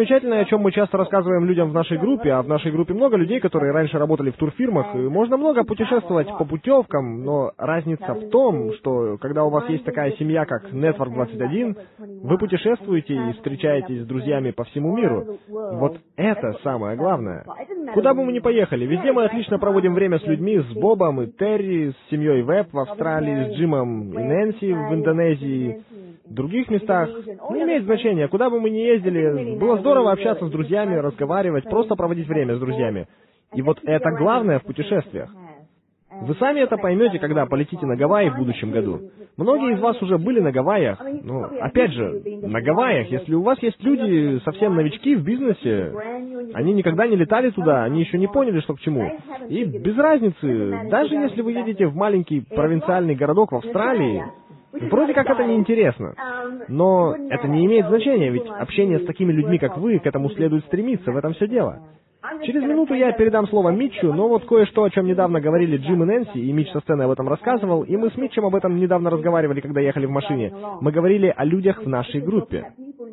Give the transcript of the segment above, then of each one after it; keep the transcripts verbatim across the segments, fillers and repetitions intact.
замечательное, о чем мы часто рассказываем людям в нашей группе, а в нашей группе много людей, которые раньше работали в турфирмах, и можно много путешествовать по путевкам, но разница в том, что когда у вас есть такая семья, как Network двадцать один, вы путешествуете и встречаетесь с друзьями по всему миру. Вот это самое главное. Куда бы мы ни поехали, везде мы отлично проводим время с людьми, с Бобом и Терри, с семьей Веб в Австралии, с Джимом и Нэнси в Индонезии, в других местах. Не имеет значения, куда бы мы ни ездили, было здорово общаться с друзьями, разговаривать, просто проводить время с друзьями. И вот это главное в путешествиях. Вы сами это поймете, когда полетите на Гавайи в будущем году. Многие из вас уже были на Гавайях, но, опять же, на Гавайях, если у вас есть люди, совсем новички в бизнесе, они никогда не летали туда, они еще не поняли, что к чему. И без разницы, даже если вы едете в маленький провинциальный городок в Австралии, вроде как это неинтересно. Но это не имеет значения, ведь общение с такими людьми, как вы, к этому следует стремиться, в этом все дело. Через минуту я передам слово Митчу, но вот кое-что, о чем недавно говорили Джим и Нэнси, и Митч со сцены об этом рассказывал, и мы с Митчем об этом недавно разговаривали, когда ехали в машине. Мы говорили о людях в нашей группе.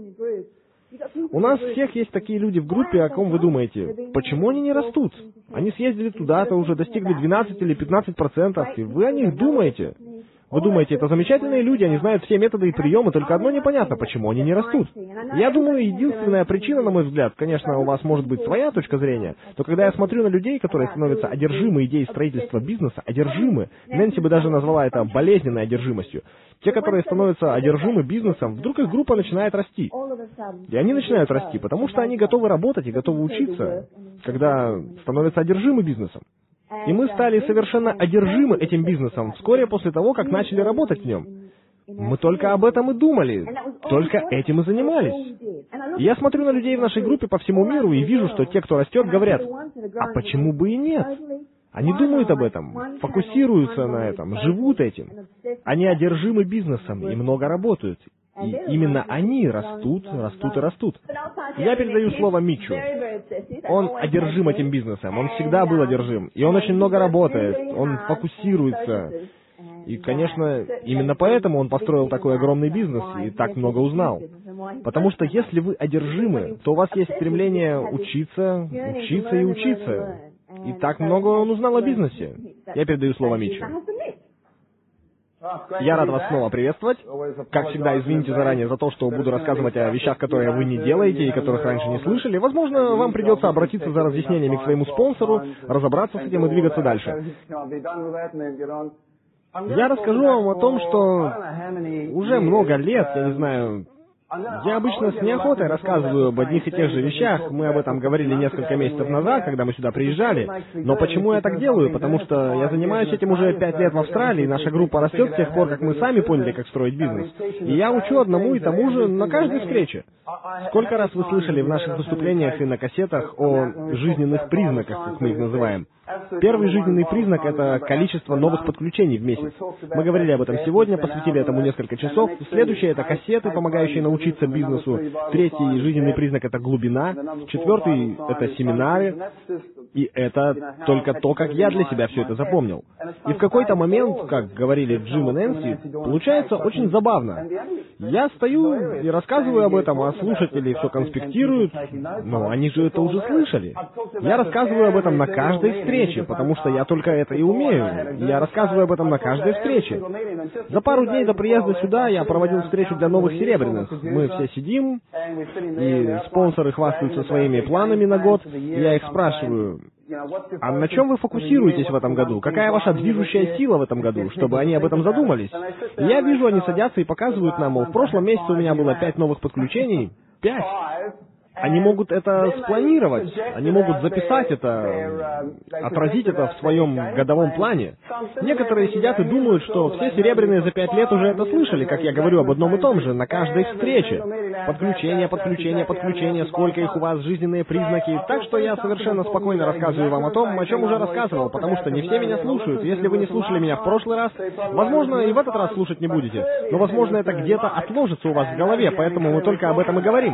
У нас всех есть такие люди в группе, о ком вы думаете? Почему они не растут? Они съездили туда-то, уже достигли двенадцать или пятнадцать процентов, и вы о них думаете. Вы думаете, это замечательные люди, они знают все методы и приемы, только одно непонятно, почему они не растут. Я думаю, единственная причина, на мой взгляд, конечно, у вас может быть своя точка зрения, но когда я смотрю на людей, которые становятся одержимы идеей строительства бизнеса, одержимы, Нэнси бы даже назвала это болезненной одержимостью, те, которые становятся одержимы бизнесом, вдруг их группа начинает расти. И они начинают расти, потому что они готовы работать и готовы учиться, когда становятся одержимы бизнесом. И мы стали совершенно одержимы этим бизнесом вскоре после того, как начали работать в нем. Мы только об этом и думали, только этим и занимались. И я смотрю на людей в нашей группе по всему миру и вижу, что те, кто растет, говорят, а почему бы и нет? Они думают об этом, фокусируются на этом, живут этим. Они одержимы бизнесом и много работают. И именно они растут, растут и растут. Я передаю слово Митчу. Он одержим этим бизнесом, он всегда был одержим. И он очень много работает, он фокусируется. И, конечно, именно поэтому он построил такой огромный бизнес и так много узнал. Потому что если вы одержимы, то у вас есть стремление учиться, учиться и учиться. И так много он узнал о бизнесе. Я передаю слово Митчу. Я рад вас снова приветствовать. Как всегда, извините заранее за то, что буду рассказывать о вещах, которые вы не делаете и которых раньше не слышали. Возможно, вам придется обратиться за разъяснениями к своему спонсору, разобраться с этим и двигаться дальше. Я расскажу вам о том, что уже много лет, я не знаю, я обычно с неохотой рассказываю об одних и тех же вещах. Мы об этом говорили несколько месяцев назад, когда мы сюда приезжали. Но почему я так делаю? Потому что я занимаюсь этим уже пять лет в Австралии, наша группа растет с тех пор, как мы сами поняли, как строить бизнес. И я учу одному и тому же на каждой встрече. Сколько раз вы слышали в наших выступлениях и на кассетах о жизненных признаках, как мы их называем? Первый жизненный признак — это количество новых подключений в месяц. Мы говорили об этом сегодня, посвятили этому несколько часов. Следующее — это кассеты, помогающие научиться бизнесу. Третий жизненный признак — это глубина. Четвертый — это семинары. И это только то, как я для себя все это запомнил. И в какой-то момент, как говорили Джим и Нэнси, получается очень забавно. Я стою и рассказываю об этом, а слушатели все конспектируют, но они же это уже слышали. Я рассказываю об этом на каждой встрече, потому что я только это и умею. Я рассказываю об этом на каждой встрече. За пару дней до приезда сюда я проводил встречу для новых серебряных. Мы все сидим, и спонсоры хвастаются своими планами на год. Я их спрашиваю, а на чем вы фокусируетесь в этом году? Какая ваша движущая сила в этом году, чтобы они об этом задумались? И я вижу, они садятся и показывают нам, мол, в прошлом месяце у меня было пять новых подключений. Пять. Они могут это спланировать, они могут записать это, отразить это в своем годовом плане. Некоторые сидят и думают, что все серебряные за пять лет уже это слышали, как я говорю об одном и том же, на каждой встрече. Подключение, подключение, подключение, сколько их у вас, жизненные признаки. Так что я совершенно спокойно рассказываю вам о том, о чем уже рассказывал, потому что не все меня слушают. Если вы не слушали меня в прошлый раз, возможно, и в этот раз слушать не будете. Но, возможно, это где-то отложится у вас в голове, поэтому мы только об этом и говорим.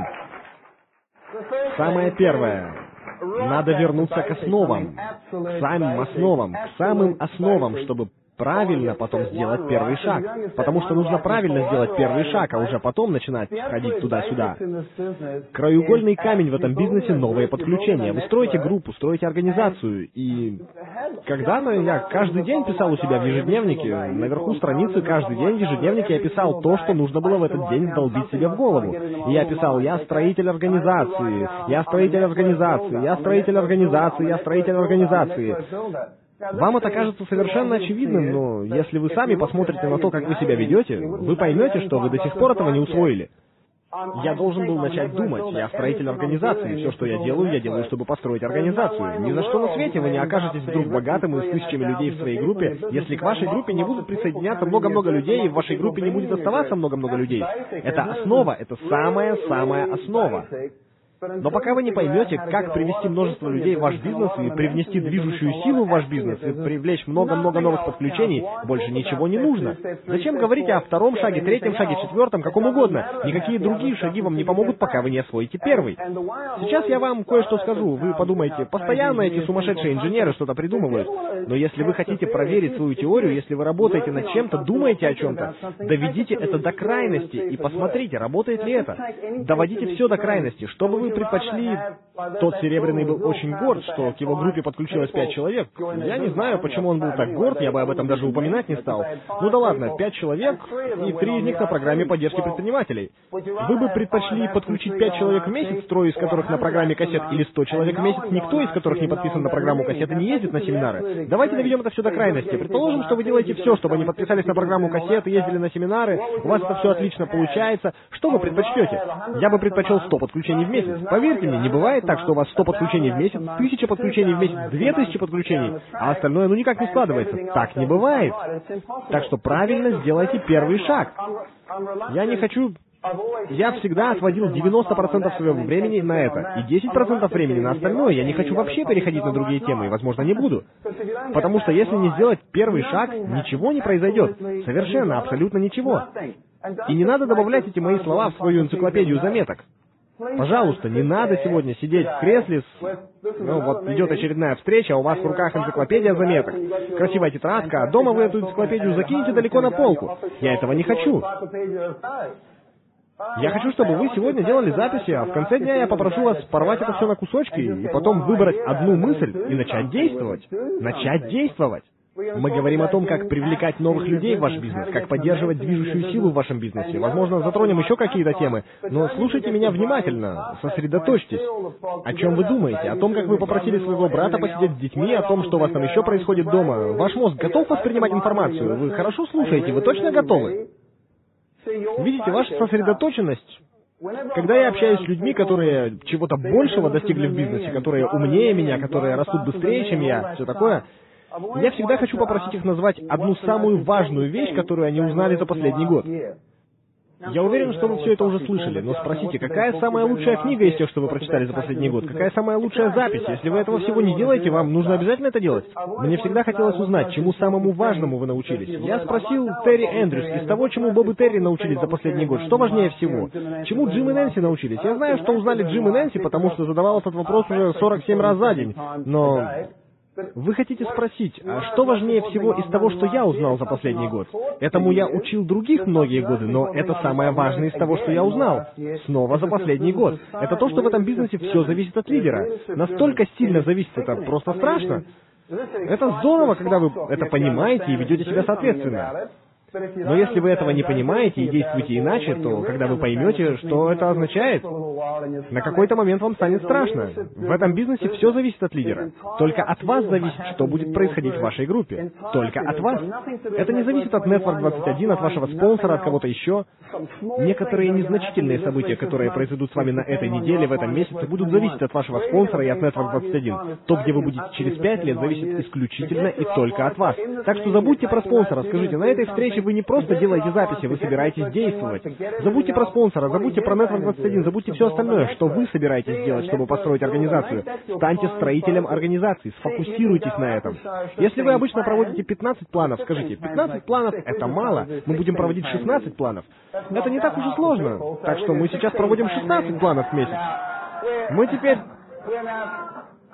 Самое первое. Надо вернуться к основам, к самым основам, к самым основам, чтобы правильно потом сделать первый шаг. Потому что нужно правильно сделать первый шаг, а уже потом начинать ходить туда-сюда. Краеугольный камень в этом бизнесе — новые подключения. Вы строите группу, строите организацию, и когда-то я каждый день писал у себя в ежедневнике, наверху страницы каждый день в ежедневнике я писал то, что нужно было в этот день вдолбить себе в голову. И я писал: я строитель организации, я строитель организации, я строитель организации, я строитель организации. Вам это кажется совершенно очевидным, но если вы сами посмотрите на то, как вы себя ведете, вы поймете, что вы до сих пор этого не усвоили. Я должен был начать думать: я строитель организации, все, что я делаю, я делаю, чтобы построить организацию. Ни за что на свете вы не окажетесь вдруг богатым и с тысячами людей в своей группе, если к вашей группе не будут присоединяться много-много людей, и в вашей группе не будет оставаться много-много людей. Это основа, это самая-самая основа. Но пока вы не поймете, как привести множество людей в ваш бизнес и привнести движущую силу в ваш бизнес и привлечь много-много новых подключений, больше ничего не нужно. Зачем говорить о втором шаге, третьем шаге, четвертом, каком угодно? Никакие другие шаги вам не помогут, пока вы не освоите первый. Сейчас я вам кое-что скажу. Вы подумаете: постоянно эти сумасшедшие инженеры что-то придумывают. Но если вы хотите проверить свою теорию, если вы работаете над чем-то, думаете о чем-то, доведите это до крайности и посмотрите, работает ли это. Доводите все до крайности. Что бы вы предпочли? Тот Серебряный был очень горд, что к его группе подключилось пять человек. Я не знаю, почему он был так горд, я бы об этом даже упоминать не стал. Ну да ладно, пять человек, и три из них на программе поддержки предпринимателей. Вы бы предпочли подключить пять человек в месяц, трое из которых на программе кассет, или сто человек в месяц, никто из которых не подписан на программу кассет и не ездит на семинары? Давайте доведем это все до крайности. Предположим, что вы делаете все, чтобы они подписались на программу кассет и ездили на семинары, у вас это все отлично получается. Что вы предпочтете? Я бы предпочел сто подключений в месяц. Поверьте мне, не бывает так, что у вас сто подключений в месяц, тысяча подключений в месяц, две тысячи подключений, а остальное ну никак не складывается. Так не бывает. Так что правильно сделайте первый шаг. Я не хочу... Я всегда отводил девяносто процентов своего времени на это, и десять процентов времени на остальное. Я не хочу вообще переходить на другие темы, и, возможно, не буду. Потому что если не сделать первый шаг, ничего не произойдет. Совершенно, абсолютно ничего. И не надо добавлять эти мои слова в свою энциклопедию заметок. Пожалуйста, не надо сегодня сидеть в кресле с... Ну, вот идет очередная встреча, а у вас в руках энциклопедия заметок. Красивая тетрадка, а дома вы эту энциклопедию закинете далеко на полку. Я этого не хочу. Я хочу, чтобы вы сегодня делали записи, а в конце дня я попрошу вас порвать это все на кусочки и потом выбрать одну мысль и начать действовать. Начать действовать. Мы говорим о том, как привлекать новых людей в ваш бизнес, как поддерживать движущую силу в вашем бизнесе. Возможно, затронем еще какие-то темы, но слушайте меня внимательно, сосредоточьтесь. О чем вы думаете? О том, как вы попросили своего брата посидеть с детьми, о том, что у вас там еще происходит дома. Ваш мозг готов воспринимать информацию? Вы хорошо слушаете? Вы точно готовы? Видите, ваша сосредоточенность... Когда я общаюсь с людьми, которые чего-то большего достигли в бизнесе, которые умнее меня, которые растут быстрее, чем я, все такое... Я всегда хочу попросить их назвать одну самую важную вещь, которую они узнали за последний год. Я уверен, что вы все это уже слышали, но спросите, какая самая лучшая книга из тех, что вы прочитали за последний год? Какая самая лучшая запись? Если вы этого всего не делаете, вам нужно обязательно это делать. Мне всегда хотелось узнать, чему самому важному вы научились. Я спросил Терри Эндрюс из того, чему Боб и Терри научились за последний год. Что важнее всего? Чему Джим и Нэнси научились? Я знаю, что узнали Джим и Нэнси, потому что задавал этот вопрос уже сорок семь раз за день, но... Вы хотите спросить, а что важнее всего из того, что я узнал за последний год? Этому я учил других многие годы, но это самое важное из того, что я узнал. Снова за последний год. Это то, что в этом бизнесе все зависит от лидера. Настолько сильно зависит, это просто страшно. Это здорово, когда вы это понимаете и ведете себя соответственно. Но если вы этого не понимаете и действуете иначе, то когда вы поймете, что это означает, на какой-то момент вам станет страшно. В этом бизнесе все зависит от лидера. Только от вас зависит, что будет происходить в вашей группе. Только от вас. Это не зависит от Network двадцать один, от вашего спонсора, от кого-то еще. Некоторые незначительные события, которые произойдут с вами на этой неделе, в этом месяце, будут зависеть от вашего спонсора и от Network двадцать один. То, где вы будете через пять лет, зависит исключительно и только от вас. Так что забудьте про спонсора. Скажите, на этой встрече вы не просто делаете записи, вы собираетесь действовать. Забудьте про спонсора, забудьте про Network двадцать один, забудьте все остальное, что вы собираетесь сделать, чтобы построить организацию. Станьте строителем организации, сфокусируйтесь на этом. Если вы обычно проводите пятнадцать планов, скажите, пятнадцать планов — это мало, мы будем проводить шестнадцать планов. Это не так уж и сложно. Так что мы сейчас проводим шестнадцать планов в месяц. Мы теперь...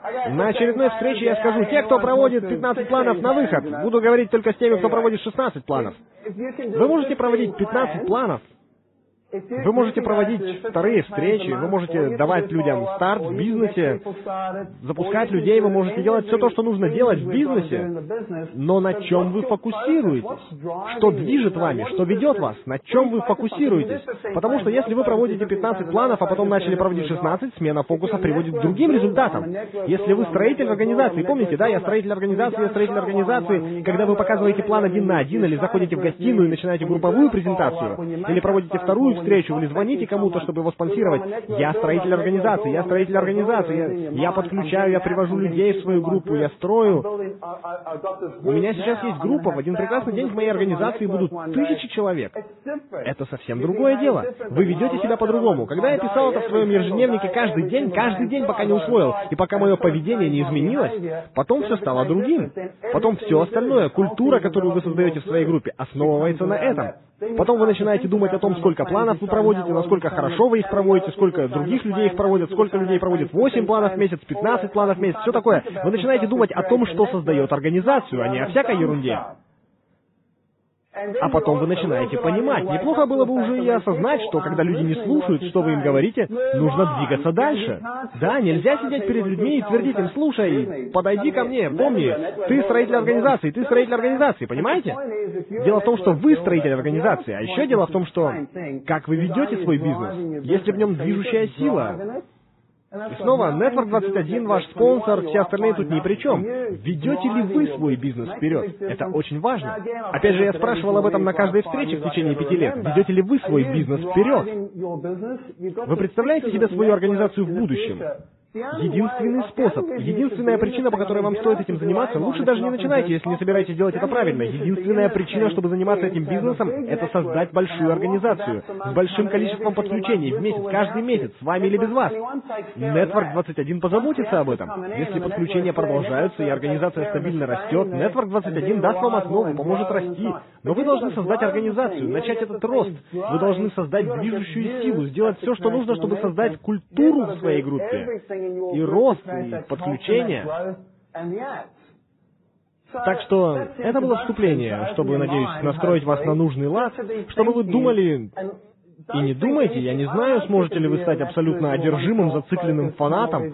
На очередной встрече я скажу, те, кто проводит пятнадцать планов на выход, буду говорить только с теми, кто проводит шестнадцать планов. Вы можете проводить пятнадцать планов. Вы можете проводить вторые встречи, вы можете давать людям старт в бизнесе, запускать людей, вы можете делать все то, что нужно делать в бизнесе, но на чем вы фокусируетесь? Что движет вами? Что ведет вас? На чем вы фокусируетесь? Потому что если вы проводите пятнадцать планов, а потом начали проводить шестнадцать, смена фокуса приводит к другим результатам. Если вы строитель организации, помните, да, я строитель организации, я строитель организации, когда вы показываете план один на один, или заходите в гостиную и начинаете групповую презентацию, или проводите вторую встречу, или звоните кому-то, чтобы его спонсировать. Я строитель организации, я строитель организации, я, я подключаю, я привожу людей в свою группу, я строю. У меня сейчас есть группа, в один прекрасный день в моей организации будут тысячи человек. Это совсем другое дело. Вы ведете себя по-другому. Когда я писал это в своем ежедневнике каждый день, каждый день, пока не усвоил, и пока мое поведение не изменилось, потом все стало другим. Потом все остальное, культура, которую вы создаете в своей группе, основывается на этом. Потом вы начинаете думать о том, сколько планов вы проводите, насколько хорошо вы их проводите, сколько других людей их проводят, сколько людей проводит восемь планов в месяц, пятнадцать планов в месяц, все такое. Вы начинаете думать о том, что создает организацию, а не о всякой ерунде. А потом вы начинаете понимать. Неплохо было бы уже и осознать, что когда люди не слушают, что вы им говорите, нужно двигаться дальше. Да, нельзя сидеть перед людьми и твердить им: слушай, подойди ко мне, помни, ты строитель организации, ты строитель организации, понимаете? Дело в том, что вы строитель организации, а еще дело в том, что как вы ведете свой бизнес, если в нем движущая сила. И снова, Network двадцать один, ваш спонсор, все остальные тут ни при чем. Ведете ли вы свой бизнес вперед? Это очень важно. Опять же, я спрашивал об этом на каждой встрече в течение пяти лет. Ведете ли вы свой бизнес вперед? Вы представляете себе свою организацию в будущем? Единственный способ, единственная причина, по которой вам стоит этим заниматься, лучше даже не начинайте, если не собираетесь делать это правильно. Единственная причина, чтобы заниматься этим бизнесом, это создать большую организацию с большим количеством подключений в месяц, каждый месяц, с вами или без вас. Network двадцать один позаботится об этом. Если подключения продолжаются и организация стабильно растет, Network двадцать один даст вам основу, поможет расти. Но вы должны создать организацию, начать этот рост. Вы должны создать движущую силу, сделать все, что нужно, чтобы создать культуру в своей группе. И рост, и подключение. Так что это было вступление, чтобы, надеюсь, настроить вас на нужный лад, чтобы вы думали... И не думайте, я не знаю, сможете ли вы стать абсолютно одержимым, зацикленным фанатом,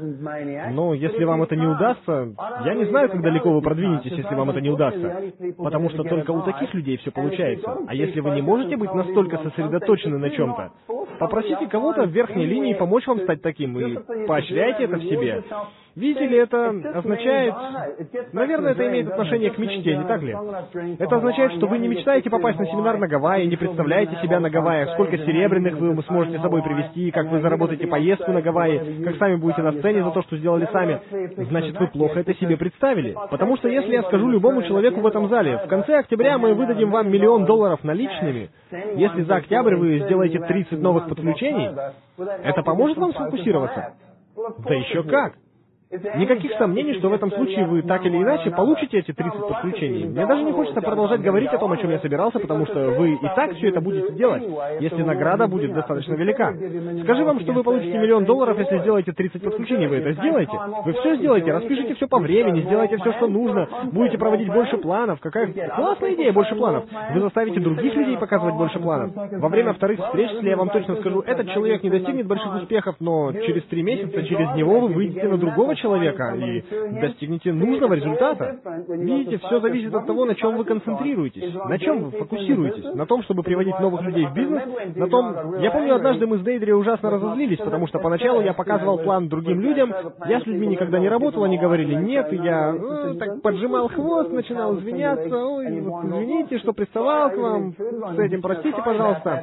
но если вам это не удастся, я не знаю, как далеко вы продвинетесь, если вам это не удастся, потому что только у таких людей все получается. А если вы не можете быть настолько сосредоточены на чем-то, попросите кого-то в верхней линии помочь вам стать таким, и поощряйте это в себе. Видите ли, это означает... Наверное, это имеет отношение к мечте, не так ли? Это означает, что вы не мечтаете попасть на семинар на Гавайи, не представляете себя на Гавайях, сколько серебряных вы сможете с собой привезти, как вы заработаете поездку на Гавайи, как сами будете на сцене за то, что сделали сами. Значит, вы плохо это себе представили. Потому что если я скажу любому человеку в этом зале, в конце октября мы выдадим вам миллион долларов наличными, если за октябрь вы сделаете тридцать новых подключений, это поможет вам сфокусироваться? Да еще как! Никаких сомнений, что в этом случае вы так или иначе получите эти тридцать подключений. Мне даже не хочется продолжать говорить о том, о чем я собирался, потому что вы и так все это будете делать, если награда будет достаточно велика. Скажи вам, что вы получите миллион долларов, если сделаете тридцать подключений. Вы это сделаете? Вы все сделаете, распишите все по времени, сделайте все, что нужно, будете проводить больше планов. Какая классная идея, больше планов. Вы заставите других людей показывать больше планов. Во время вторых встреч, если я вам точно скажу, этот человек не достигнет больших успехов, но через три месяца, через него вы выйдете на другого человека и достигнете нужного результата. Видите, все зависит от того, на чем вы концентрируетесь, на чем вы фокусируетесь, на том, чтобы приводить новых людей в бизнес, на том... Я помню, однажды мы с Дейдри ужасно разозлились, потому что поначалу я показывал план другим людям, я с людьми никогда не работал, они говорили нет, и я э, так поджимал хвост, начинал извиняться, ой, вот, извините, что приставал к вам, с этим простите, пожалуйста.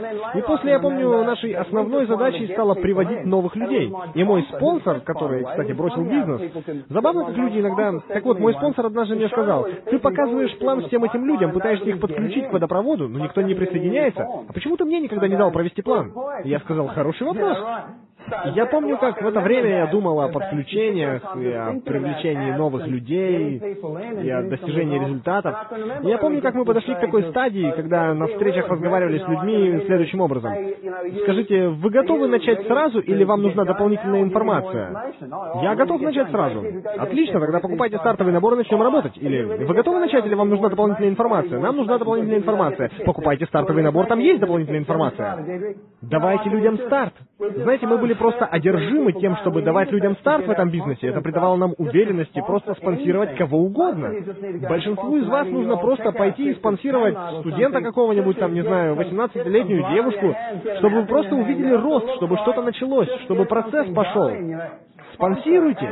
И после, я помню, нашей основной задачей стало приводить новых людей. И мой спонсор, который, кстати, бросил бизнес, забавно, как люди иногда... Так вот, мой спонсор однажды мне сказал: ты показываешь план всем этим людям, пытаешься их подключить к водопроводу, но никто не присоединяется. А почему ты мне никогда не дал провести план? И я сказал: хороший вопрос. Я помню, как в это время я думал о подключениях, и о привлечении новых людей, и о достижении результатов. И я помню, как мы подошли к такой стадии, когда на встречах разговаривали с людьми следующим образом. Скажите, вы готовы начать сразу, или вам нужна дополнительная информация? Я готов начать сразу. Отлично, тогда покупайте стартовый набор и начнем работать. Или вы готовы начать, или вам нужна дополнительная информация? Нам нужна дополнительная информация. Покупайте стартовый набор, там есть дополнительная информация. Давайте людям старт. Знаете, мы были просто одержимы тем, чтобы давать людям старт в этом бизнесе. Это придавало нам уверенности просто спонсировать кого угодно. Большинству из вас нужно просто пойти и спонсировать студента какого-нибудь, там, не знаю, восемнадцатилетнюю девушку, чтобы вы просто увидели рост, чтобы что-то началось, чтобы процесс пошел. Спонсируйте.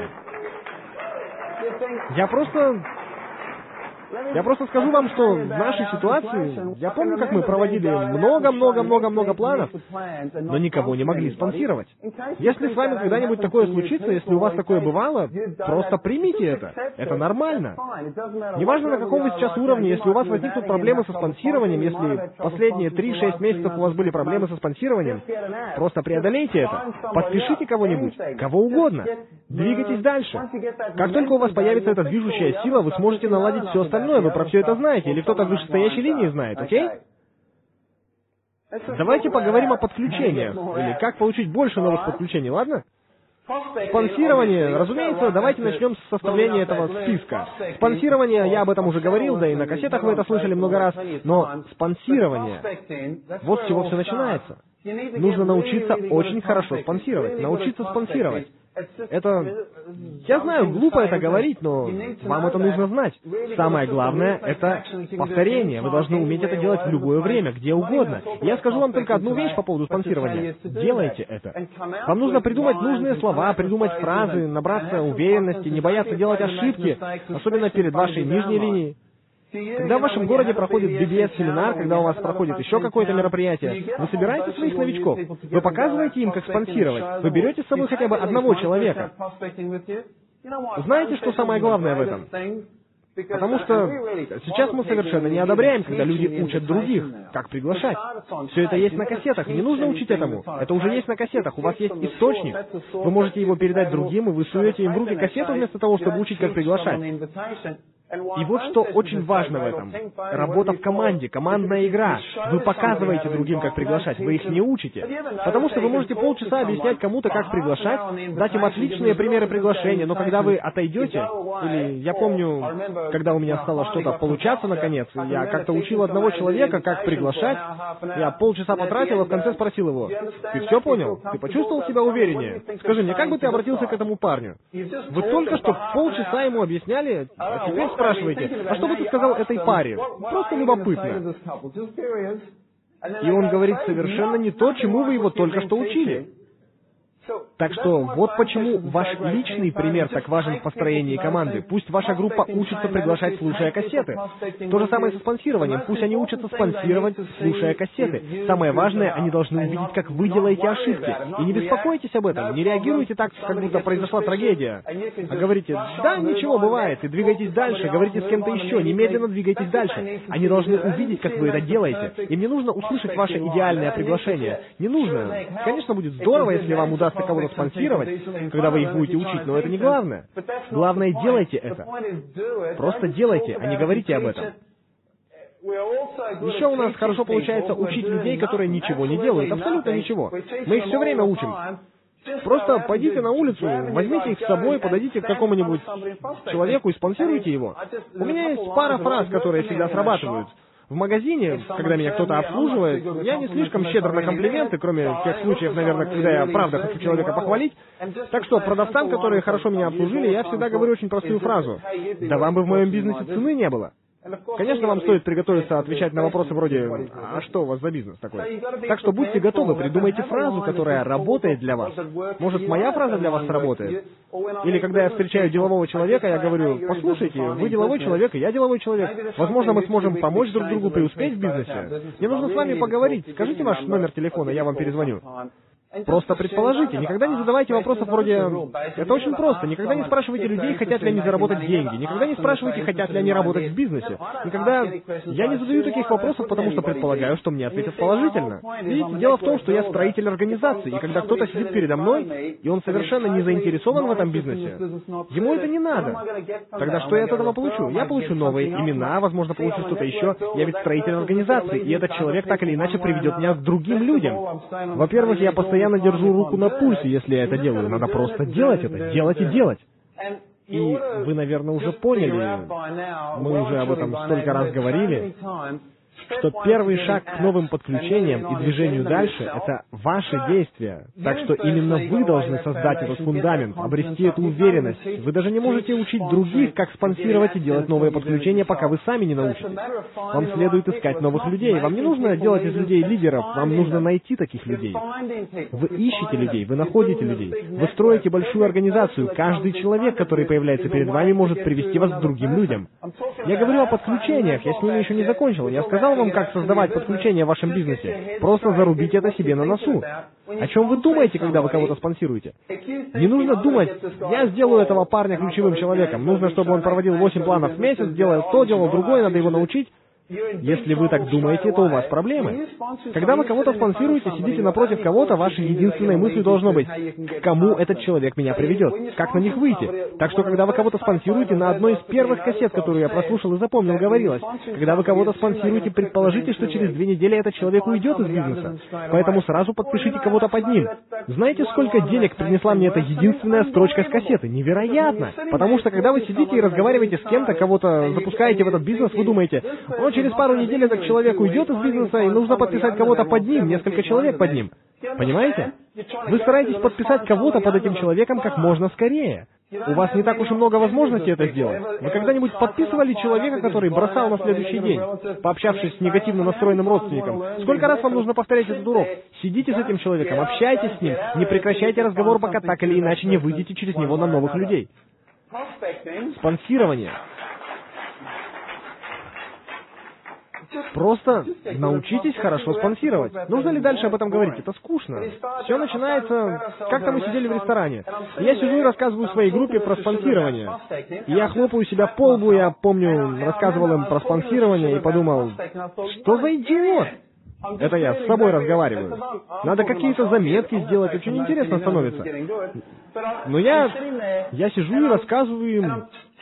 Я просто... Я просто скажу вам, что в нашей ситуации, я помню, как мы проводили много-много-много-много планов, но никого не могли спонсировать. Если с вами когда-нибудь такое случится, если у вас такое бывало, просто примите это. Это нормально. Неважно, на каком вы сейчас уровне, если у вас возникнут проблемы со спонсированием, если последние три-шесть месяцев у вас были проблемы со спонсированием, просто преодолейте это. Подпишите кого-нибудь, кого угодно. Двигайтесь дальше. Как только у вас появится эта движущая сила, вы сможете наладить все остальное. Вы про все это знаете, или кто-то в вышестоящей линии знает, окей? Давайте поговорим о подключениях, или как получить больше новых подключений, ладно? Спонсирование, разумеется, давайте начнем с составления этого списка. Спонсирование, я об этом уже говорил, да и на кассетах вы это слышали много раз, но спонсирование, вот с чего все начинается. Нужно научиться очень хорошо спонсировать, научиться спонсировать. Это... Я знаю, глупо это говорить, но вам это нужно знать. Самое главное — это повторение. Вы должны уметь это делать в любое время, где угодно. Я скажу вам только одну вещь по поводу спонсирования. Делайте это. Вам нужно придумать нужные слова, придумать фразы, набраться уверенности, не бояться делать ошибки, особенно перед вашей нижней линией. Когда в вашем городе проходит би би эс-семинар, когда у вас проходит еще какое-то мероприятие, вы собираете своих новичков, вы показываете им, как спонсировать, вы берете с собой хотя бы одного человека. Знаете, что самое главное в этом? Потому что сейчас мы совершенно не одобряем, когда люди учат других, как приглашать. Все это есть на кассетах, не нужно учить этому. Это уже есть на кассетах, у вас есть источник. Вы можете его передать другим, и вы суете им в руки кассету вместо того, чтобы учить, как приглашать. И вот что очень важно в этом. Работа в команде, командная игра. Вы показываете другим, как приглашать, вы их не учите. Потому что вы можете полчаса объяснять кому-то, как приглашать, дать им отличные примеры приглашения, но когда вы отойдете, или я помню, когда у меня стало что-то получаться наконец, я как-то учил одного человека, как приглашать, я полчаса потратил, а в конце спросил его: «Ты все понял? Ты почувствовал себя увереннее? Скажи мне, как бы ты обратился к этому парню? Вы только что полчаса ему объясняли, а теперь спрашиваете, а что бы ты сказал этой паре? Просто любопытно». И он говорит совершенно не то, чему вы его только что учили. Так что вот почему ваш личный пример так важен в построении команды. Пусть ваша группа учится приглашать, слушая кассеты. То же самое со спонсированием. Пусть они учатся спонсировать, слушая кассеты. Самое важное, они должны увидеть, как вы делаете ошибки. И не беспокойтесь об этом. Не реагируйте так, как будто произошла трагедия. А говорите: «Да, ничего, бывает», и двигайтесь дальше, говорите с кем-то еще, немедленно двигайтесь дальше. Они должны увидеть, как вы это делаете. Им не нужно услышать ваше идеальное приглашение. Не нужно. Конечно, будет здорово, если вам удастся кого-то спонсировать, когда вы их будете учить, но это не главное. Главное, делайте это. Просто делайте, а не говорите об этом. Еще у нас хорошо получается учить людей, которые ничего не делают, абсолютно ничего. Мы их все время учим. Просто пойдите на улицу, возьмите их с собой, подойдите к какому-нибудь человеку и спонсируйте его. У меня есть пара фраз, которые всегда срабатывают. В магазине, когда меня кто-то обслуживает, я не слишком щедр на комплименты, кроме тех случаев, наверное, когда я правда хочу человека похвалить. Так что продавцам, которые хорошо меня обслужили, я всегда говорю очень простую фразу: «Да вам бы в моем бизнесе цены не было». Конечно, вам стоит приготовиться отвечать на вопросы вроде: «А что у вас за бизнес такой?» Так что будьте готовы, придумайте фразу, которая работает для вас. Может, моя фраза для вас сработает? Или когда я встречаю делового человека, я говорю: «Послушайте, вы деловой человек, и я деловой человек. Возможно, мы сможем помочь друг другу преуспеть в бизнесе. Мне нужно с вами поговорить. Скажите ваш номер телефона, я вам перезвоню». Просто предположите, никогда не задавайте вопросов вроде «это очень просто», никогда не спрашивайте людей, хотят ли они заработать деньги, никогда не спрашивайте, хотят ли они работать в бизнесе. Никогда... Я не задаю таких вопросов, потому что предполагаю, что мне ответят положительно. Видите, дело в том, что я строитель организации, и когда кто-то сидит передо мной, и он совершенно не заинтересован в этом бизнесе, ему это не надо. Тогда что я от этого получу? Я получу новые имена, возможно, получу что-то еще. Я ведь строитель организации, и этот человек так или иначе приведет меня к другим людям. Во-первых, я постоянно держу руку на пульсе, если я это делаю. Надо просто делать это, делать и делать. И вы, наверное, уже поняли, мы уже об этом столько раз говорили, что первый шаг к новым подключениям и движению дальше — это ваши действия. Так что именно вы должны создать этот фундамент, обрести эту уверенность. Вы даже не можете учить других, как спонсировать и делать новые подключения, пока вы сами не научитесь. Вам следует искать новых людей. Вам не нужно делать из людей лидеров, вам нужно найти таких людей. Вы ищете людей, вы находите людей. Вы строите большую организацию. Каждый человек, который появляется перед вами, может привести вас к другим людям. Я говорю о подключениях, я с ними еще не закончил. Я сказал вам, как создавать подключения в вашем бизнесе. Просто зарубите это себе на носу. О чем вы думаете, когда вы кого-то спонсируете? Не нужно думать, я сделаю этого парня ключевым человеком. Нужно, чтобы он проводил восемь планов в месяц, делал то, делал другое, надо его научить. Если вы так думаете, то у вас проблемы. Когда вы кого-то спонсируете, сидите напротив кого-то, вашей единственной мыслью должно быть, к кому этот человек меня приведет, как на них выйти. Так что, когда вы кого-то спонсируете, на одной из первых кассет, которую я прослушал и запомнил, говорилось, когда вы кого-то спонсируете, предположите, что через две недели этот человек уйдет из бизнеса. Поэтому сразу подпишите кого-то под ним. Знаете, сколько денег принесла мне эта единственная строчка с кассеты? Невероятно! Потому что, когда вы сидите и разговариваете с кем-то, кого-то запускаете в этот бизнес, вы думаете, он через пару недель этот человек уйдет из бизнеса, и нужно подписать кого-то под ним, несколько человек под ним. Понимаете? Вы стараетесь подписать кого-то под этим человеком как можно скорее. У вас не так уж и много возможностей это сделать. Вы когда-нибудь подписывали человека, который бросал на следующий день, пообщавшись с негативно настроенным родственником? Сколько раз вам нужно повторять этот урок? Сидите с этим человеком, общайтесь с ним, не прекращайте разговор, пока так или иначе не выйдете через него на новых людей. Спонсирование. Просто научитесь хорошо спонсировать. Нужно ли дальше об этом говорить? Это скучно. Все начинается... Как-то мы сидели в ресторане. Я сижу и рассказываю своей группе про спонсирование. И я хлопаю себя по лбу, я помню, рассказывал им про спонсирование и подумал, что за идиот? Это я с собой разговариваю. Надо какие-то заметки сделать, очень интересно становится. Но я, я сижу и рассказываю им,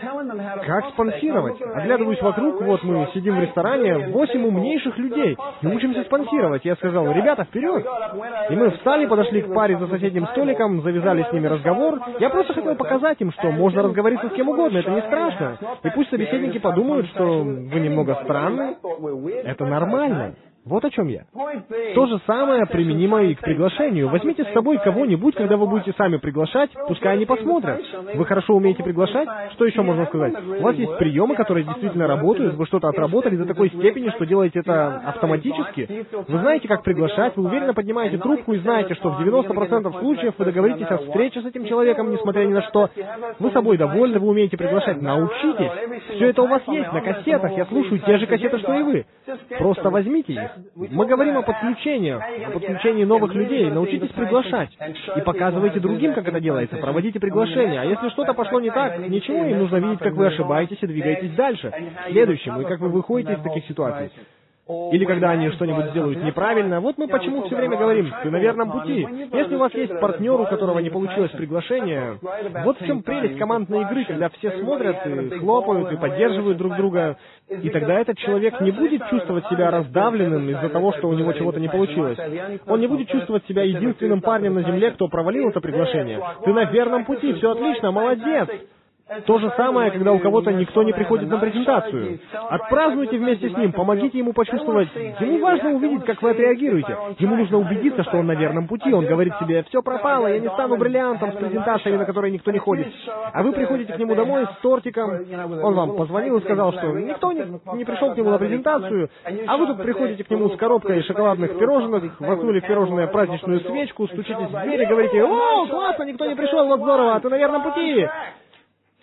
как спонсировать. Оглядываюсь вокруг, вот мы сидим в ресторане, восемь умнейших людей, и учимся спонсировать. Я сказал, ребята, вперед! И мы встали, подошли к паре за соседним столиком, завязали с ними разговор. Я просто хотел показать им, что можно разговориться с кем угодно, это не страшно. И пусть собеседники подумают, что вы немного странны, это нормально. Вот о чем я. То же самое применимо и к приглашению. Возьмите с собой кого-нибудь, когда вы будете сами приглашать, пускай они посмотрят. Вы хорошо умеете приглашать? Что еще можно сказать? У вас есть приемы, которые действительно работают, вы что-то отработали до такой степени, что делаете это автоматически. Вы знаете, как приглашать, вы уверенно поднимаете трубку и знаете, что в девяноста процентах случаев вы договоритесь о встрече с этим человеком, несмотря ни на что. Вы собой довольны, вы умеете приглашать. Научитесь. Все это у вас есть на кассетах. Я слушаю те же кассеты, что и вы. Просто возьмите их. Мы говорим о подключении, о подключении новых людей. Научитесь приглашать. И показывайте другим, как это делается. Проводите приглашения. А если что-то пошло не так, ничего, им нужно видеть, как вы ошибаетесь и двигаетесь дальше. Следующему, и как вы выходите из таких ситуаций. Или когда они что-нибудь делают неправильно. Вот мы почему все время говорим, ты на верном пути. Если у вас есть партнер, у которого не получилось приглашение, вот в чем прелесть командной игры, когда все смотрят и хлопают, и поддерживают друг друга. И тогда этот человек не будет чувствовать себя раздавленным из-за того, что у него чего-то не получилось. Он не будет чувствовать себя единственным парнем на земле, кто провалил это приглашение. Ты на верном пути, все отлично, молодец. То же самое, когда у кого-то никто не приходит на презентацию. Отпразднуйте вместе с ним, помогите ему почувствовать. Ему важно увидеть, как вы отреагируете. Ему нужно убедиться, что он на верном пути. Он говорит себе, все пропало, я не стану бриллиантом с презентациями, на которые никто не ходит. А вы приходите к нему домой с тортиком. Он вам позвонил и сказал, что никто не, не пришел к нему на презентацию. А вы тут приходите к нему с коробкой шоколадных пирожных, воткнули в пирожное праздничную свечку, стучитесь в дверь и говорите, о, классно, никто не пришел, вот здорово, ты на верном пути.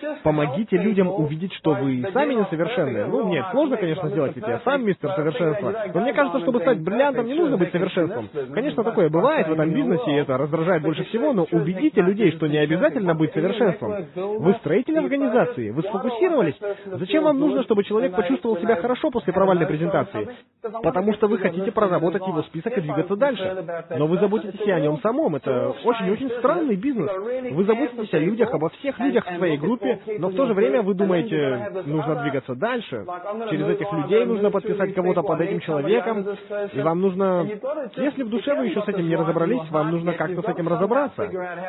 Помогите людям увидеть, что вы сами несовершенны. Ну, мне сложно, конечно, сделать, ведь я сам мистер совершенства. Но мне кажется, чтобы стать бриллиантом, не нужно быть совершенством. Конечно, такое бывает в этом бизнесе, и это раздражает больше всего, но убедите людей, что не обязательно быть совершенством. Вы строитель организации, вы сфокусировались. Зачем вам нужно, чтобы человек почувствовал себя хорошо после провальной презентации? Потому что вы хотите проработать его список и двигаться дальше. Но вы заботитесь и о нем самом. Это очень-очень странный бизнес. Вы заботитесь о людях, обо всех людях в своей группе, но в то же время вы думаете, нужно двигаться дальше. Через этих людей нужно подписать кого-то под этим человеком, и вам нужно... Если в душе вы еще с этим не разобрались, вам нужно как-то с этим разобраться.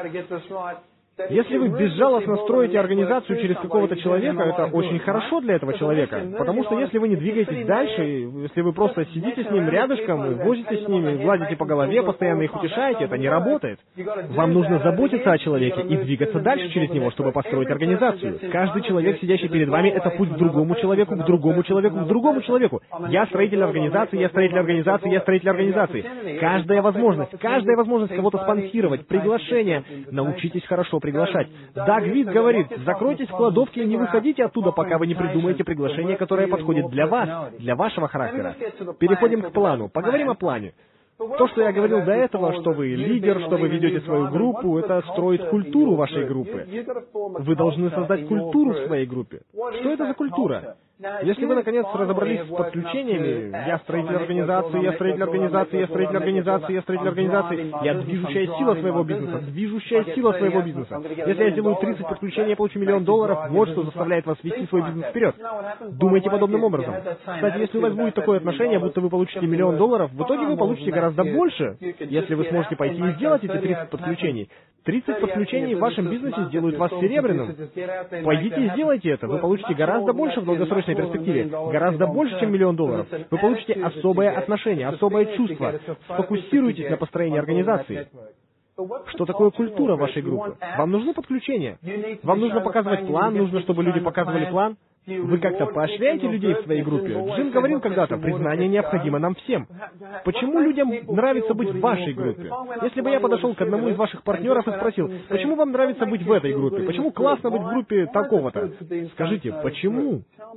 Если вы безжалостно строите организацию через какого-то человека, это очень хорошо для этого человека. Потому что если вы не двигаетесь дальше, если вы просто сидите с ним рядышком, и возитесь с ними, гладите по голове, постоянно их утешаете, это не работает. Вам нужно заботиться о человеке и двигаться дальше через него, чтобы построить организацию. Каждый человек, сидящий перед вами, это путь к другому человеку, к другому человеку, к другому человеку. Я строитель организации, я строитель организации, я строитель организации. Каждая возможность, каждая возможность кого-то спонсировать, приглашение. Научитесь хорошо приглашать. Даг Вит говорит, закройтесь в кладовке и не выходите оттуда, пока вы не придумаете приглашение, которое подходит для вас, для вашего характера. Переходим к плану. Поговорим о плане. То, что я говорил до этого, что вы лидер, что вы ведете свою группу, это строит культуру вашей группы. Вы должны создать культуру в своей группе. Что это за культура? Если вы, наконец, разобрались с подключениями, я строитель организации, я строитель организации, я строитель организации, я строитель организации, я движущая сила своего бизнеса, движущая сила своего бизнеса. Если я сделаю тридцать подключений, я получу миллион долларов, вот что заставляет вас вести свой бизнес вперед. Думайте подобным образом. Кстати, если у вас будет такое отношение, будто вы получите миллион долларов, в итоге вы получите гораздо больше, если вы сможете пойти и сделать эти тридцать подключений. тридцать подключений в вашем бизнесе сделают вас серебряным. Пойдите и сделайте это. Вы получите гораздо больше в долгосрочной перспективе. Гораздо больше, чем миллион долларов. Вы получите особое отношение, особое чувство. Сфокусируйтесь на построении организации. Что такое культура вашей группы? Вам нужны подключения? Вам нужно показывать план, нужно, чтобы люди показывали план? Вы как-то поощряете людей в своей группе? Джим говорил когда-то, признание необходимо нам всем. Почему людям нравится быть в вашей группе? Если бы я подошел к одному из ваших партнеров и спросил, почему вам нравится быть в этой группе? Почему классно быть в группе такого-то? Скажите, почему?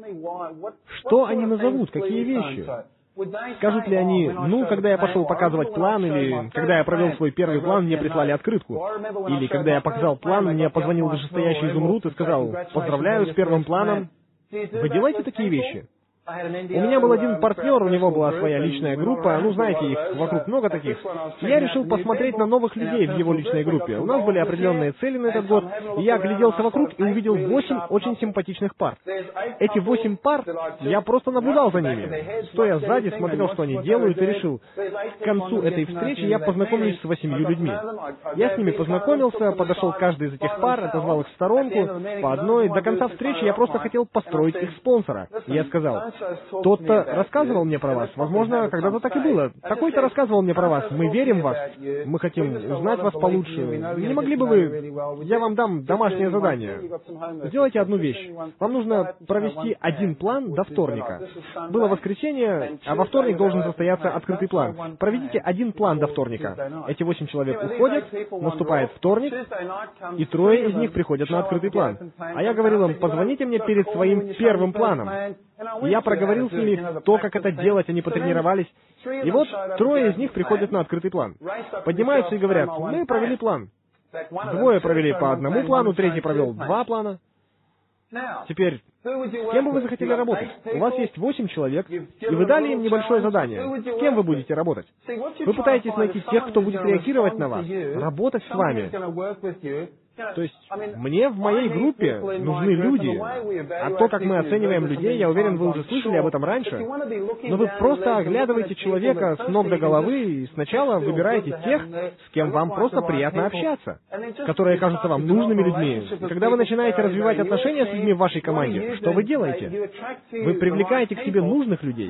Что они назовут? Какие вещи? Скажут ли они, ну, когда я пошел показывать план, или когда я провел свой первый план, мне прислали открытку? Или когда я показал план, мне позвонил вышестоящий изумруд и сказал, поздравляю с первым планом. Вы делаете такие вещи? У меня был один партнер, у него была своя личная группа, ну, знаете, их вокруг много таких. И я решил посмотреть на новых людей в его личной группе. У нас были определенные цели на этот год, и я огляделся вокруг и увидел восемь очень симпатичных пар. Эти восемь пар, я просто наблюдал за ними. Стоя сзади, смотрел, что они делают, и решил, к концу этой встречи я познакомлюсь с восемью людьми. Я с ними познакомился, подошел к каждой из этих пар, отозвал их в сторонку, по одной. До конца встречи я просто хотел построить их спонсора. И я сказал, тот-то рассказывал мне про вас. Возможно, когда-то так и было. Такой-то рассказывал мне про вас. Мы верим в вас. Мы хотим узнать вас получше. Не могли бы вы... Я вам дам домашнее задание. Сделайте одну вещь. Вам нужно провести один план до вторника. Было воскресенье, а во вторник должен состояться открытый план. Проведите один план до вторника. Эти восемь человек уходят, наступает вторник, и трое из них приходят на открытый план. А я говорил им, позвоните мне перед своим первым планом. И я проговорил с ними то, как это делать, они потренировались. И вот трое из них приходят на открытый план. Поднимаются и говорят, мы провели план. Двое провели по одному плану, третий провел два плана. Теперь, с кем бы вы захотели работать? У вас есть восемь человек, и вы дали им небольшое задание. С кем вы будете работать? Вы пытаетесь найти тех, кто будет реагировать на вас, работать с вами. То есть, мне в моей группе нужны люди, а то, как мы оцениваем людей, я уверен, вы уже слышали об этом раньше, но вы просто оглядываете человека с ног до головы и сначала выбираете тех, с кем вам просто приятно общаться, которые кажутся вам нужными людьми. И когда вы начинаете развивать отношения с людьми в вашей команде, что вы делаете? Вы привлекаете к себе нужных людей.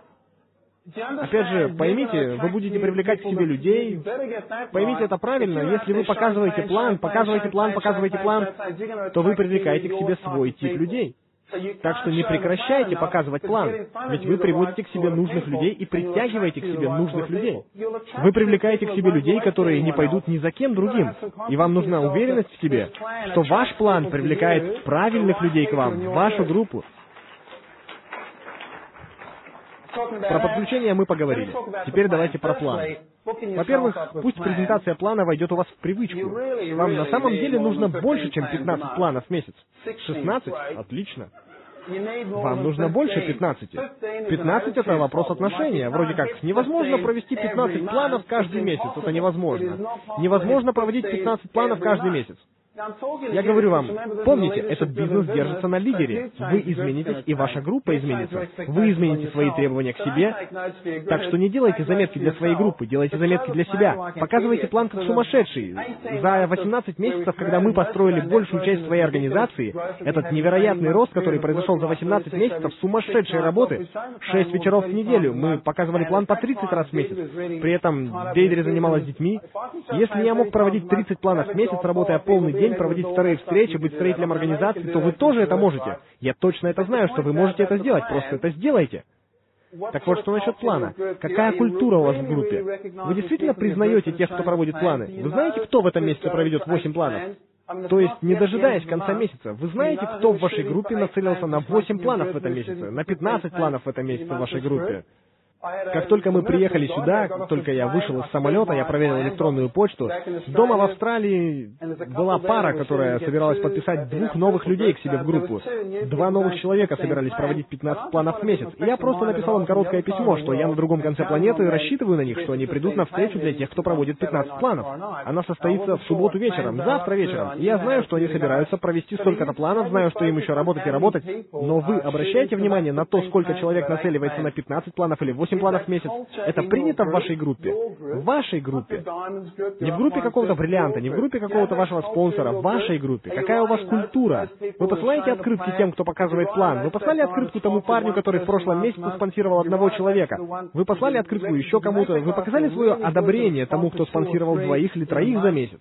Опять же, поймите, вы будете привлекать к себе людей. Поймите это правильно. Если вы показываете план, показываете план, показываете план, то вы привлекаете к себе свой тип людей. Так что не прекращайте показывать план, ведь вы приводите к себе нужных людей и притягиваете к себе нужных людей. Вы привлекаете к себе людей, которые не пойдут ни за кем другим. И вам нужна уверенность в себе, что ваш план привлекает правильных людей к вам, в вашу группу. Про подключение мы поговорили. Теперь давайте про план. Во-первых, пусть презентация плана войдет у вас в привычку. Вам на самом деле нужно больше, чем пятнадцать планов в месяц. шестнадцать? Отлично. Вам нужно больше пятнадцати. пятнадцать — это вопрос отношения. Вроде как, невозможно провести пятнадцать планов каждый месяц. Это невозможно. Невозможно проводить пятнадцать планов каждый месяц. Я говорю вам, помните, этот бизнес держится на лидере. Вы изменитесь, и ваша группа изменится. Вы измените свои требования к себе. Так что не делайте заметки для своей группы, делайте заметки для себя. Показывайте план как сумасшедший. За восемнадцать месяцев, когда мы построили большую часть своей организации, этот невероятный рост, который произошел за восемнадцать месяцев, сумасшедшей работы, шесть вечеров в неделю, мы показывали план по тридцать раз в месяц. При этом Дейдри занималась детьми. Если я мог проводить тридцать планов в месяц, работая полный день, проводить вторые встречи, быть строителем организации, то вы тоже это можете. Я точно это знаю, что вы можете это сделать, просто это сделайте. Так вот, что насчет плана? Какая культура у вас в группе? Вы действительно признаете тех, кто проводит планы? Вы знаете, кто в этом месяце проведет восемь планов? То есть, не дожидаясь конца месяца, вы знаете, кто в вашей группе нацелился на восемь планов в этом месяце, на пятнадцать планов в этом месяце в вашей группе? Как только мы приехали сюда, как только я вышел из самолета, я проверил электронную почту, дома в Австралии была пара, которая собиралась подписать двух новых людей к себе в группу. Два новых человека собирались проводить пятнадцать планов в месяц. И я просто написал им короткое письмо, что я на другом конце планеты и рассчитываю на них, что они придут на встречу для тех, кто проводит пятнадцать планов. Она состоится в субботу вечером, завтра вечером. И я знаю, что они собираются провести столько-то планов, знаю, что им еще работать и работать. Но вы обращаете внимание на то, сколько человек нацеливается на пятнадцать планов или восемь планов в месяц? Это принято в вашей группе. В вашей группе. Не в группе какого-то бриллианта, не в группе какого-то вашего спонсора, в вашей группе. Какая у вас культура? Вы посылаете открытки тем, кто показывает план? Вы послали открытку тому парню, который в прошлом месяце спонсировал одного человека? Вы послали открытку еще кому-то? Вы показали свое одобрение тому, кто спонсировал двоих или троих за месяц?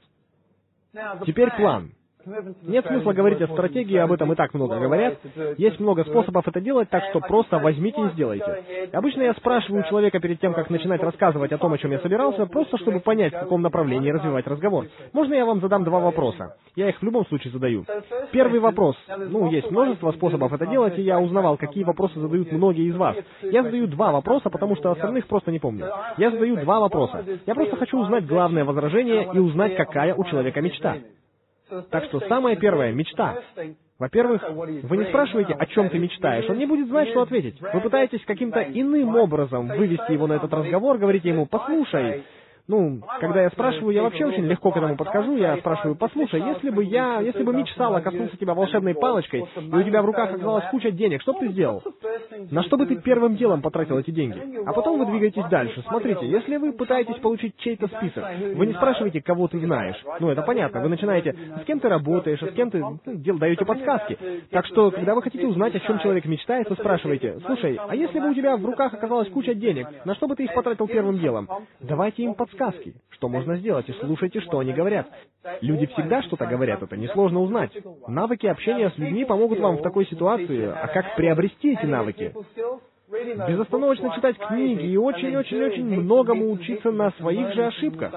Теперь план. Нет смысла говорить о стратегии, об этом и так много говорят. Есть много способов это делать, так что просто возьмите и сделайте. Обычно я спрашиваю у человека перед тем, как начинать рассказывать о том, о чем я собирался, просто чтобы понять, в каком направлении развивать разговор. Можно я вам задам два вопроса? Я их в любом случае задаю. Первый вопрос. Ну, есть множество способов это делать, и я узнавал, какие вопросы задают многие из вас. Я задаю два вопроса, потому что остальных просто не помню. Я задаю два вопроса. Я просто хочу узнать главное возражение и узнать, какая у человека мечта. Так что самое первое — мечта. Во-первых, вы не спрашиваете, о чем ты мечтаешь, он не будет знать, что ответить. Вы пытаетесь каким-то иным образом вывести его на этот разговор, говорите ему: «Послушай». Ну, когда я спрашиваю, я вообще очень легко к этому подхожу, я спрашиваю: «Послушай, если бы я, если бы меч Сала коснулся тебя волшебной палочкой, и у тебя в руках оказалась куча денег, что бы ты сделал? На что бы ты первым делом потратил эти деньги?» А потом вы двигаетесь дальше. Смотрите, если вы пытаетесь получить чей-то список, вы не спрашиваете, кого ты знаешь. Ну, это понятно, вы начинаете, с кем ты работаешь, а с кем ты ну, дел, даете подсказки. Так что, когда вы хотите узнать, о чем человек мечтает, вы спрашиваете: «Слушай, а если бы у тебя в руках оказалась куча денег, на что бы ты их потратил первым делом?» Давайте им подсказки. Сказки. Что можно сделать, и слушайте, что они говорят. Люди всегда что-то говорят, это несложно узнать. Навыки общения с людьми помогут вам в такой ситуации. А как приобрести эти навыки? Безостановочно читать книги и очень-очень-очень многому учиться на своих же ошибках.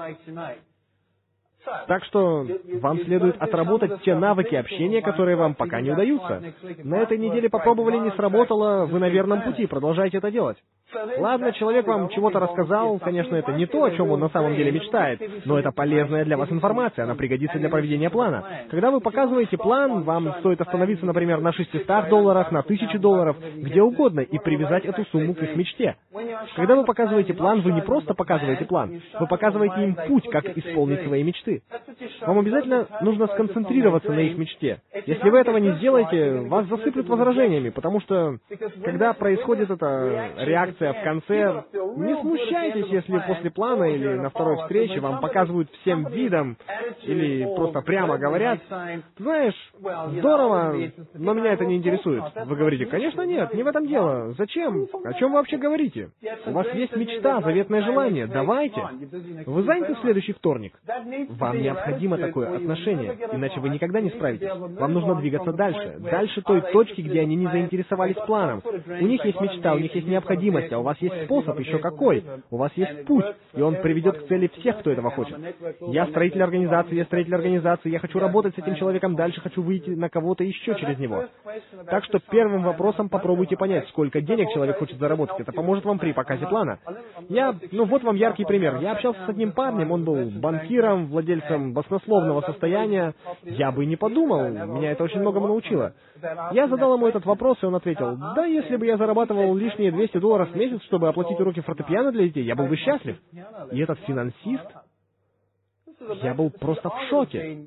Так что вам следует отработать те навыки общения, которые вам пока не удаются. На этой неделе попробовали, не сработало, вы на верном пути, продолжайте это делать. Ладно, человек вам чего-то рассказал, конечно, это не то, о чем он на самом деле мечтает, но это полезная для вас информация, она пригодится для проведения плана. Когда вы показываете план, вам стоит остановиться, например, на шестистах долларах, на тысяче долларов, где угодно, и привязать эту сумму к их мечте. Когда вы показываете план, вы не просто показываете план, вы показываете им путь, как исполнить свои мечты. Вам обязательно нужно сконцентрироваться на их мечте. Если вы этого не сделаете, вас засыплют возражениями, потому что, когда происходит эта реакция презентация в конце. Не смущайтесь, если после плана или на второй встрече вам показывают всем видом или просто прямо говорят: знаешь, здорово, но меня это не интересует. Вы говорите: конечно нет, не в этом дело. Зачем? О чем вы вообще говорите? У вас есть мечта, заветное желание. Давайте. Вы заняты в следующий вторник? Вам необходимо такое отношение, иначе вы никогда не справитесь. Вам нужно двигаться дальше. Дальше той точки, где они не заинтересовались планом. У них есть мечта, у них есть необходимость, а у вас есть способ, еще какой. У вас есть путь, и он приведет к цели всех, кто этого хочет. Я строитель организации, я строитель организации, я хочу работать с этим человеком дальше, хочу выйти на кого-то еще через него. Так что первым вопросом попробуйте понять, сколько денег человек хочет заработать. Это поможет вам при показе плана. Я, ну вот вам яркий пример. Я общался с одним парнем, он был банкиром, владельцем баснословного состояния. Я бы не подумал, меня это очень многому научило. Я задал ему этот вопрос, и он ответил: да, если бы я зарабатывал лишние двести долларов в месяц, чтобы оплатить уроки фортепиано для детей, я был бы счастлив. И этот финансист, я был просто в шоке.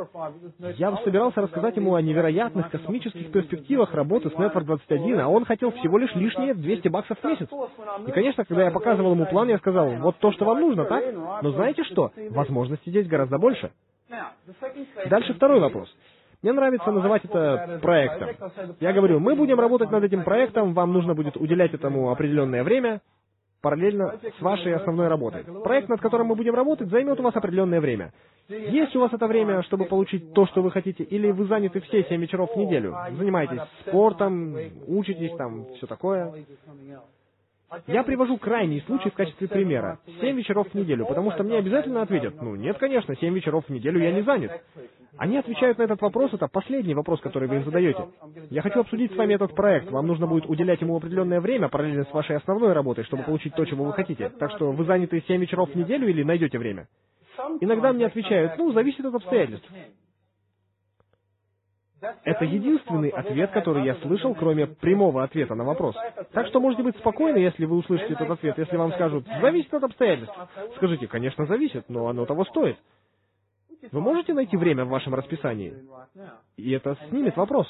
Я собирался рассказать ему о невероятных космических перспективах работы с Network двадцать один, а он хотел всего лишь лишние двести баксов в месяц. И, конечно, когда я показывал ему план, я сказал: вот то, что вам нужно, так? Но знаете что? Возможностей здесь гораздо больше. Дальше второй вопрос. Мне нравится называть это проектом. Я говорю: мы будем работать над этим проектом, вам нужно будет уделять этому определенное время, параллельно с вашей основной работой. Проект, над которым мы будем работать, займет у вас определенное время. Есть у вас это время, чтобы получить то, что вы хотите, или вы заняты все семь вечеров в неделю? Занимаетесь спортом, учитесь там, все такое. Я привожу крайний случай в качестве примера. Семь вечеров в неделю, потому что мне обязательно ответят: ну нет, конечно, семь вечеров в неделю я не занят. Они отвечают на этот вопрос, это последний вопрос, который вы им задаете. Я хочу обсудить с вами этот проект, вам нужно будет уделять ему определенное время, параллельно с вашей основной работой, чтобы получить то, чего вы хотите. Так что вы заняты семь вечеров в неделю или найдете время? Иногда мне отвечают: ну, зависит от обстоятельств. Это единственный ответ, который я слышал, кроме прямого ответа на вопрос. Так что можете быть спокойны, если вы услышите этот ответ. Если вам скажут: зависит от обстоятельств, скажите: конечно, зависит, но оно того стоит. Вы можете найти время в вашем расписании? И это снимет вопрос.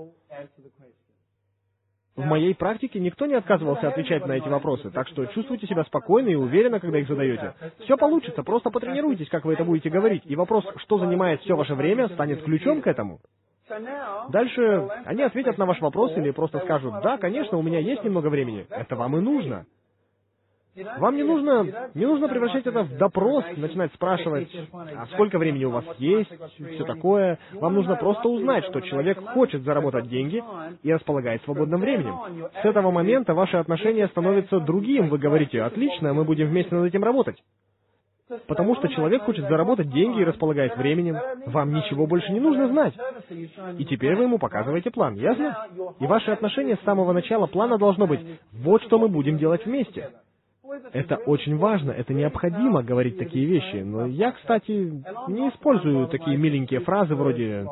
В моей практике никто не отказывался отвечать на эти вопросы, так что чувствуйте себя спокойно и уверенно, когда их задаете. Все получится, просто потренируйтесь, как вы это будете говорить, и вопрос, что занимает все ваше время, станет ключом к этому. Дальше они ответят на ваш вопрос или просто скажут: да, конечно, у меня есть немного времени. Это вам и нужно. Вам не нужно, не нужно превращать это в допрос, начинать спрашивать: а сколько времени у вас есть, все такое. Вам нужно просто узнать, что человек хочет заработать деньги и располагает свободным временем. С этого момента ваши отношения становятся другим. Вы говорите: отлично, мы будем вместе над этим работать. Потому что человек хочет заработать деньги и располагает временем. Вам ничего больше не нужно знать. И теперь вы ему показываете план, ясно? И ваши отношения с самого начала плана должно быть: вот что мы будем делать вместе. Это очень важно, это необходимо говорить такие вещи. Но я, кстати, не использую такие миленькие фразы вроде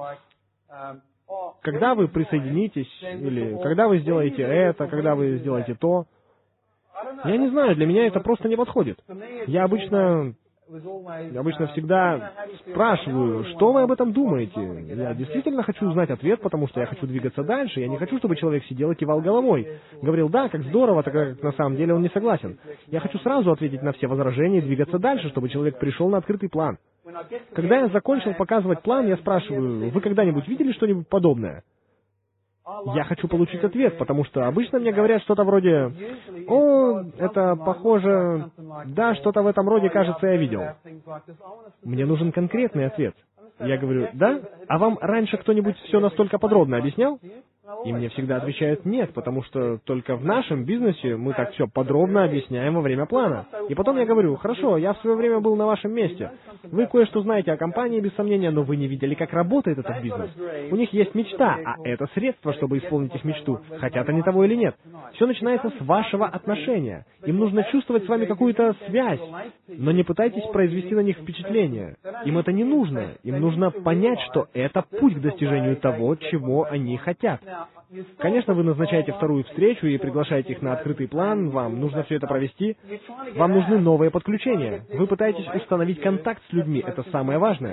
«когда вы присоединитесь» или «когда вы сделаете это», «когда вы сделаете то». Я не знаю, для меня это просто не подходит. Я обычно... Я обычно всегда спрашиваю: что вы об этом думаете? Я действительно хочу узнать ответ, потому что я хочу двигаться дальше. Я не хочу, чтобы человек сидел и кивал головой. Говорил: да, как здорово, тогда как на самом деле он не согласен. Я хочу сразу ответить на все возражения и двигаться дальше, чтобы человек пришел на открытый план. Когда я закончил показывать план, я спрашиваю: вы когда-нибудь видели что-нибудь подобное? Я хочу получить ответ, потому что обычно мне говорят что-то вроде: «О, это похоже... Да, что-то в этом роде, кажется, я видел». Мне нужен конкретный ответ. Я говорю: да? А вам раньше кто-нибудь все настолько подробно объяснял? И мне всегда отвечают: нет, потому что только в нашем бизнесе мы так все подробно объясняем во время плана. И потом я говорю: хорошо, я в свое время был на вашем месте. Вы кое-что знаете о компании, без сомнения, но вы не видели, как работает этот бизнес. У них есть мечта, а это средство, чтобы исполнить их мечту, хотят они того или нет. Все начинается с вашего отношения. Им нужно чувствовать с вами какую-то связь, но не пытайтесь произвести на них впечатление. Им это не нужно. Им нужно понять, что это путь к достижению того, чего они хотят. Конечно, вы назначаете вторую встречу и приглашаете их на открытый план, вам нужно все это провести, вам нужны новые подключения. Вы пытаетесь установить контакт с людьми, это самое важное.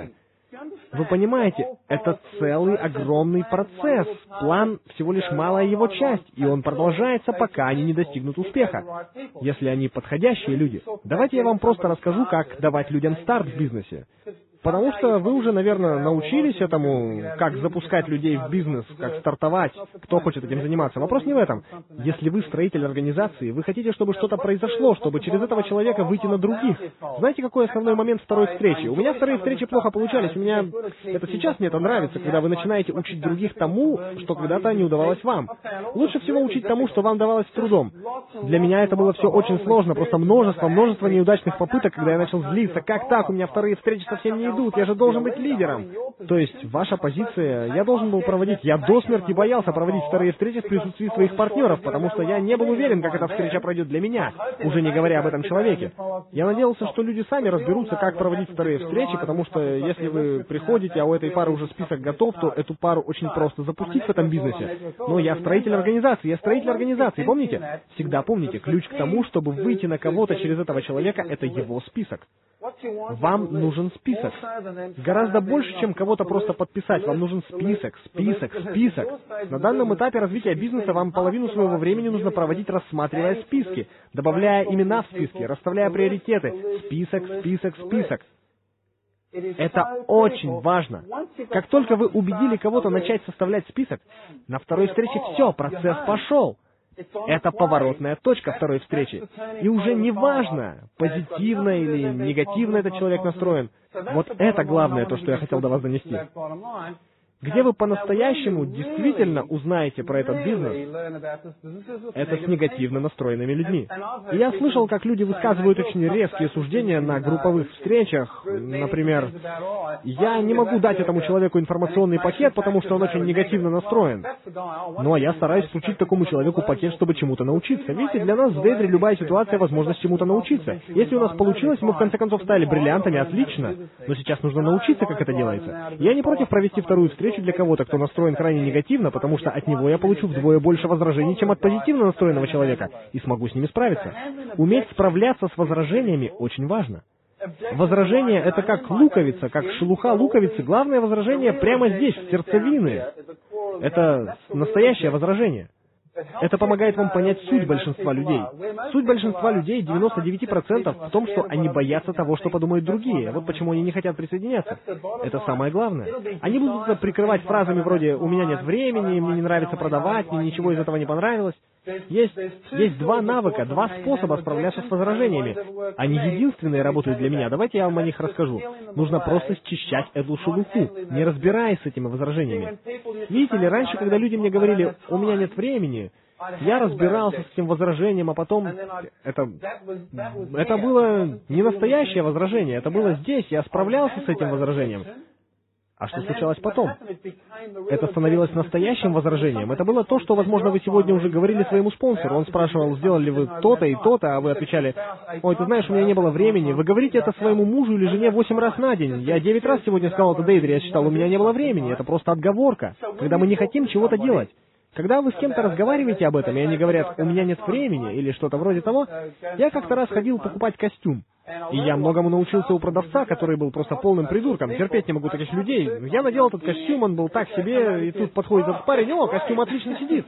Вы понимаете, это целый огромный процесс. План всего лишь малая его часть, и он продолжается, пока они не достигнут успеха. Если они подходящие люди. Давайте я вам просто расскажу, как давать людям старт в бизнесе. Потому что вы уже, наверное, научились этому, как запускать людей в бизнес, как стартовать, кто хочет этим заниматься. Вопрос не в этом. Если вы строитель организации, вы хотите, чтобы что-то произошло, чтобы через этого человека выйти на других. Знаете, какой основной момент второй встречи? У меня вторые встречи плохо получались. У меня... Это сейчас мне это нравится, когда вы начинаете учить других тому, что когда-то не удавалось вам. Лучше всего учить тому, что вам давалось с трудом. Для меня это было все очень сложно, просто множество, множество неудачных попыток, когда я начал злиться. Как так? У меня вторые встречи совсем не идут, я же должен быть лидером. То есть, ваша позиция, я должен был проводить, я до смерти боялся проводить вторые встречи в присутствии своих партнеров, потому что я не был уверен, как эта встреча пройдет для меня, уже не говоря об этом человеке. Я надеялся, что люди сами разберутся, как проводить вторые встречи, потому что если вы приходите, а у этой пары уже список готов, то эту пару очень просто запустить в этом бизнесе. Но я строитель организации, я строитель организации, помните? Всегда помните, ключ к тому, чтобы выйти на кого-то через этого человека, это его список. Вам нужен список. Гораздо больше, чем кого-то просто подписать. Вам нужен список, список, список. На данном этапе развития бизнеса вам половину своего времени нужно проводить, рассматривая списки, добавляя имена в списки, расставляя приоритеты. Список, список, список. Это очень важно. Как только вы убедили кого-то начать составлять список, на второй встрече все, процесс пошел. Это поворотная точка второй встречи. И уже не важно, позитивно или негативно этот человек настроен. Вот это главное, то, что я хотел до вас донести. Где вы по-настоящему действительно узнаете про этот бизнес, это с негативно настроенными людьми. И я слышал, как люди высказывают очень резкие суждения на групповых встречах. Например, я не могу дать этому человеку информационный пакет, потому что он очень негативно настроен. Ну, а я стараюсь включить такому человеку пакет, чтобы чему-то научиться. Видите, для нас в Дейдре любая ситуация — возможность чему-то научиться. Если у нас получилось, мы в конце концов стали бриллиантами, отлично. Но сейчас нужно научиться, как это делается. Я не против провести вторую встречу для кого-то, кто настроен крайне негативно, потому что от него я получу вдвое больше возражений, чем от позитивно настроенного человека, и смогу с ними справиться. Уметь справляться с возражениями очень важно. Возражение — это как луковица, как шелуха луковицы. Главное возражение прямо здесь, в сердцевины. Это настоящее возражение. Это помогает вам понять суть большинства людей. Суть большинства людей, девяносто девять процентов, в том, что они боятся того, что подумают другие. Вот почему они не хотят присоединяться. Это самое главное. Они будут это прикрывать фразами вроде «у меня нет времени», «мне не нравится продавать», «мне ничего из этого не понравилось». Есть, есть два навыка, два способа справляться с возражениями. Они единственные работают для меня. Давайте я вам о них расскажу. Нужно просто счищать эту шелуху, не разбираясь с этими возражениями. Видите ли, раньше, когда люди мне говорили «у меня нет времени», я разбирался с этим возражением, а потом... Это, это было не настоящее возражение, это было здесь, я справлялся с этим возражением. А что случалось потом? Это становилось настоящим возражением. Это было то, что, возможно, вы сегодня уже говорили своему спонсору. Он спрашивал, сделали ли вы то-то и то-то, а вы отвечали, «Ой, ты знаешь, у меня не было времени». Вы говорите это своему мужу или жене восемь раз на день. Я девять раз сегодня сказал это Дейдре, я считал, у меня не было времени. Это просто отговорка, когда мы не хотим чего-то делать. Когда вы с кем-то разговариваете об этом, и они говорят, «у меня нет времени», или что-то вроде того, я как-то раз ходил покупать костюм. И я многому научился у продавца, который был просто полным придурком. Терпеть не могу таких людей. Я надел этот костюм, он был так себе, и тут подходит этот парень, «О, костюм отлично сидит».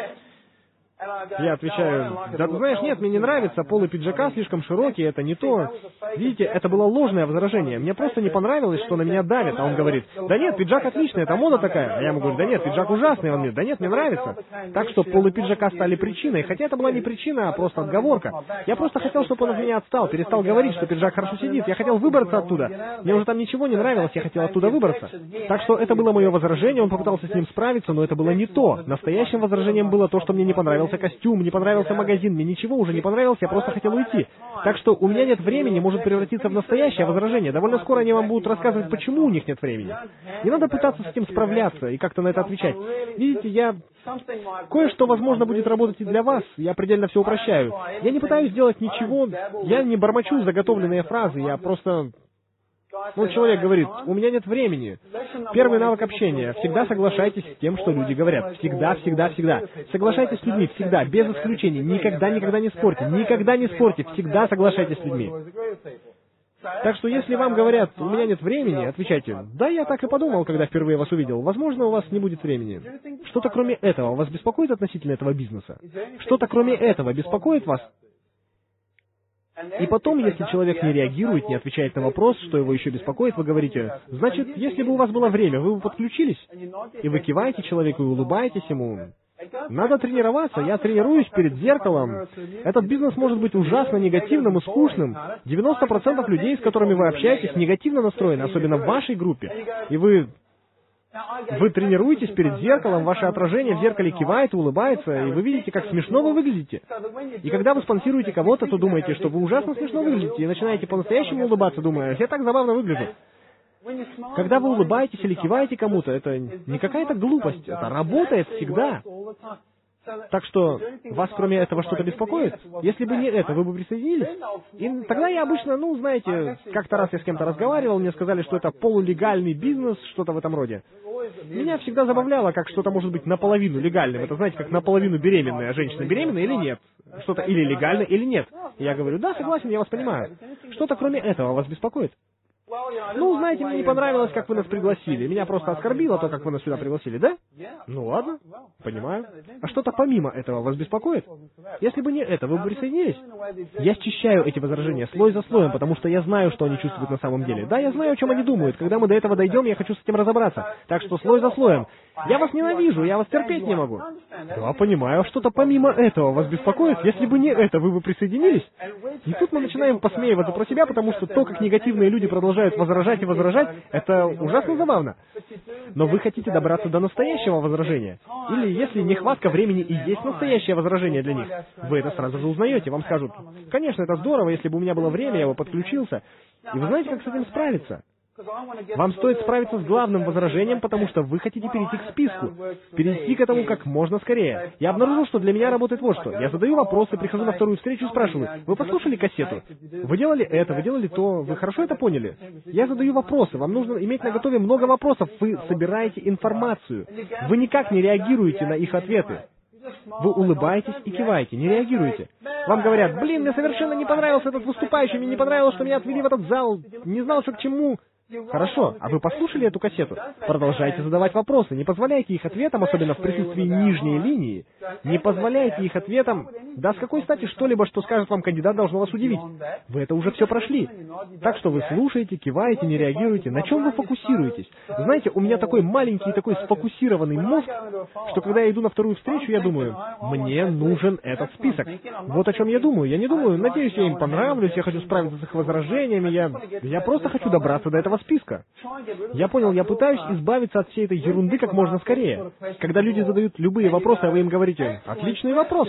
Я отвечаю, да ты знаешь, нет, мне не нравится, полы пиджака слишком широкие, это не то. Видите, это было ложное возражение. Мне просто не понравилось, что на меня давит. А он говорит, да нет, пиджак отличный, это мода такая. А я ему говорю, да нет, пиджак ужасный. Он говорит, да нет, мне нравится. Так что полы пиджака стали причиной. Хотя это была не причина, а просто отговорка. Я просто хотел, чтобы он от меня отстал, перестал говорить, что пиджак хорошо сидит. Я хотел выбраться оттуда. Мне уже там ничего не нравилось, я хотел оттуда выбраться. Так что это было мое возражение, он попытался с ним справиться, но это было не то. Настоящим возражением было то, что мне не понравилось костюм, не понравился магазин, мне ничего уже не понравилось, я просто хотел уйти. Так что «у меня нет времени» может превратиться в настоящее возражение. Довольно скоро они вам будут рассказывать, почему у них нет времени. Не надо пытаться с этим справляться и как-то на это отвечать. Видите, я... Кое-что, возможно, будет работать и для вас, я предельно все упрощаю. Я не пытаюсь сделать ничего, я не бормочу заготовленные фразы, я просто... Ну, человек говорит, у меня нет времени. Первый навык общения. Всегда соглашайтесь с тем, что люди говорят. Всегда, всегда, всегда. Соглашайтесь с людьми, всегда, без исключений. Никогда, никогда не спорьте. Никогда не спорьте. Всегда соглашайтесь с людьми. Так что если вам говорят, у меня нет времени, отвечайте, да, я так и подумал, когда впервые вас увидел, возможно, у вас не будет времени. Что-то кроме этого вас беспокоит относительно этого бизнеса? Что-то кроме этого беспокоит вас? И потом, если человек не реагирует, не отвечает на вопрос, что его еще беспокоит, вы говорите, значит, если бы у вас было время, вы бы подключились, и вы киваете человеку и улыбаетесь ему. Надо тренироваться, я тренируюсь перед зеркалом. Этот бизнес может быть ужасно негативным и скучным. девяносто процентов людей, с которыми вы общаетесь, негативно настроены, особенно в вашей группе. И вы... Вы тренируетесь перед зеркалом, ваше отражение в зеркале кивает и улыбается, и вы видите, как смешно вы выглядите. И когда вы спонсируете кого-то, то думаете, что вы ужасно смешно выглядите, и начинаете по-настоящему улыбаться, думая, я так забавно выгляжу. Когда вы улыбаетесь или киваете кому-то, это не какая-то глупость, это работает всегда. Так что, вас кроме этого что-то беспокоит? Если бы не это, вы бы присоединились? И тогда я обычно, ну, знаете, как-то раз я с кем-то разговаривал, мне сказали, что это полулегальный бизнес, что-то в этом роде. Меня всегда забавляло, как что-то может быть наполовину легальным. Это, знаете, как наполовину беременная. Женщина беременна или нет? Что-то или легально, или нет. И я говорю, да, согласен, я вас понимаю. Что-то кроме этого вас беспокоит? Ну, знаете, мне не понравилось, как вы нас пригласили. Меня просто оскорбило то, как вы нас сюда пригласили, да? Ну ладно, понимаю. А что-то помимо этого вас беспокоит? Если бы не это, вы бы присоединились? Я счищаю эти возражения слой за слоем, потому что я знаю, что они чувствуют на самом деле. Да, я знаю, о чем они думают. Когда мы до этого дойдем, я хочу с этим разобраться. Так что слой за слоем. Я вас ненавижу, я вас терпеть не могу. Да, понимаю. А что-то помимо этого вас беспокоит? Если бы не это, вы бы присоединились? И тут мы начинаем посмеиваться про себя, потому что то, как негативные люди продолжают возражать и возражать, это ужасно забавно. Но вы хотите добраться до настоящего возражения. Или если нехватка времени и есть настоящее возражение для них, вы это сразу же узнаете. Вам скажут, конечно, это здорово, если бы у меня было время, я бы подключился. И вы знаете, как с этим справиться? Вам стоит справиться с главным возражением, потому что вы хотите перейти к списку. Перейти к этому как можно скорее. Я обнаружил, что для меня работает вот что. Я задаю вопросы, прихожу на вторую встречу и спрашиваю, вы послушали кассету? Вы делали это, вы делали то, вы хорошо это поняли? Я задаю вопросы, вам нужно иметь наготове много вопросов, вы собираете информацию. Вы никак не реагируете на их ответы. Вы улыбаетесь и киваете, не реагируете. Вам говорят, блин, мне совершенно не понравился этот выступающий, мне не понравилось, что меня отвели в этот зал, не знал, что к чему. Хорошо, а вы послушали эту кассету? Продолжайте задавать вопросы, не позволяйте их ответам, особенно в присутствии нижней линии, не позволяйте их ответам, да с какой стати что-либо, что скажет вам кандидат, должно вас удивить. Вы это уже все прошли. Так что вы слушаете, киваете, не реагируете. На чем вы фокусируетесь? Знаете, у меня такой маленький, такой сфокусированный мозг, что когда я иду на вторую встречу, я думаю, мне нужен этот список. Вот о чем я думаю. Я не думаю, надеюсь, я им понравлюсь, я хочу справиться с их возражениями, я, я просто хочу добраться до этого списка. Я понял, я пытаюсь избавиться от всей этой ерунды как можно скорее. Когда люди задают любые вопросы, а вы им говорите, отличный вопрос.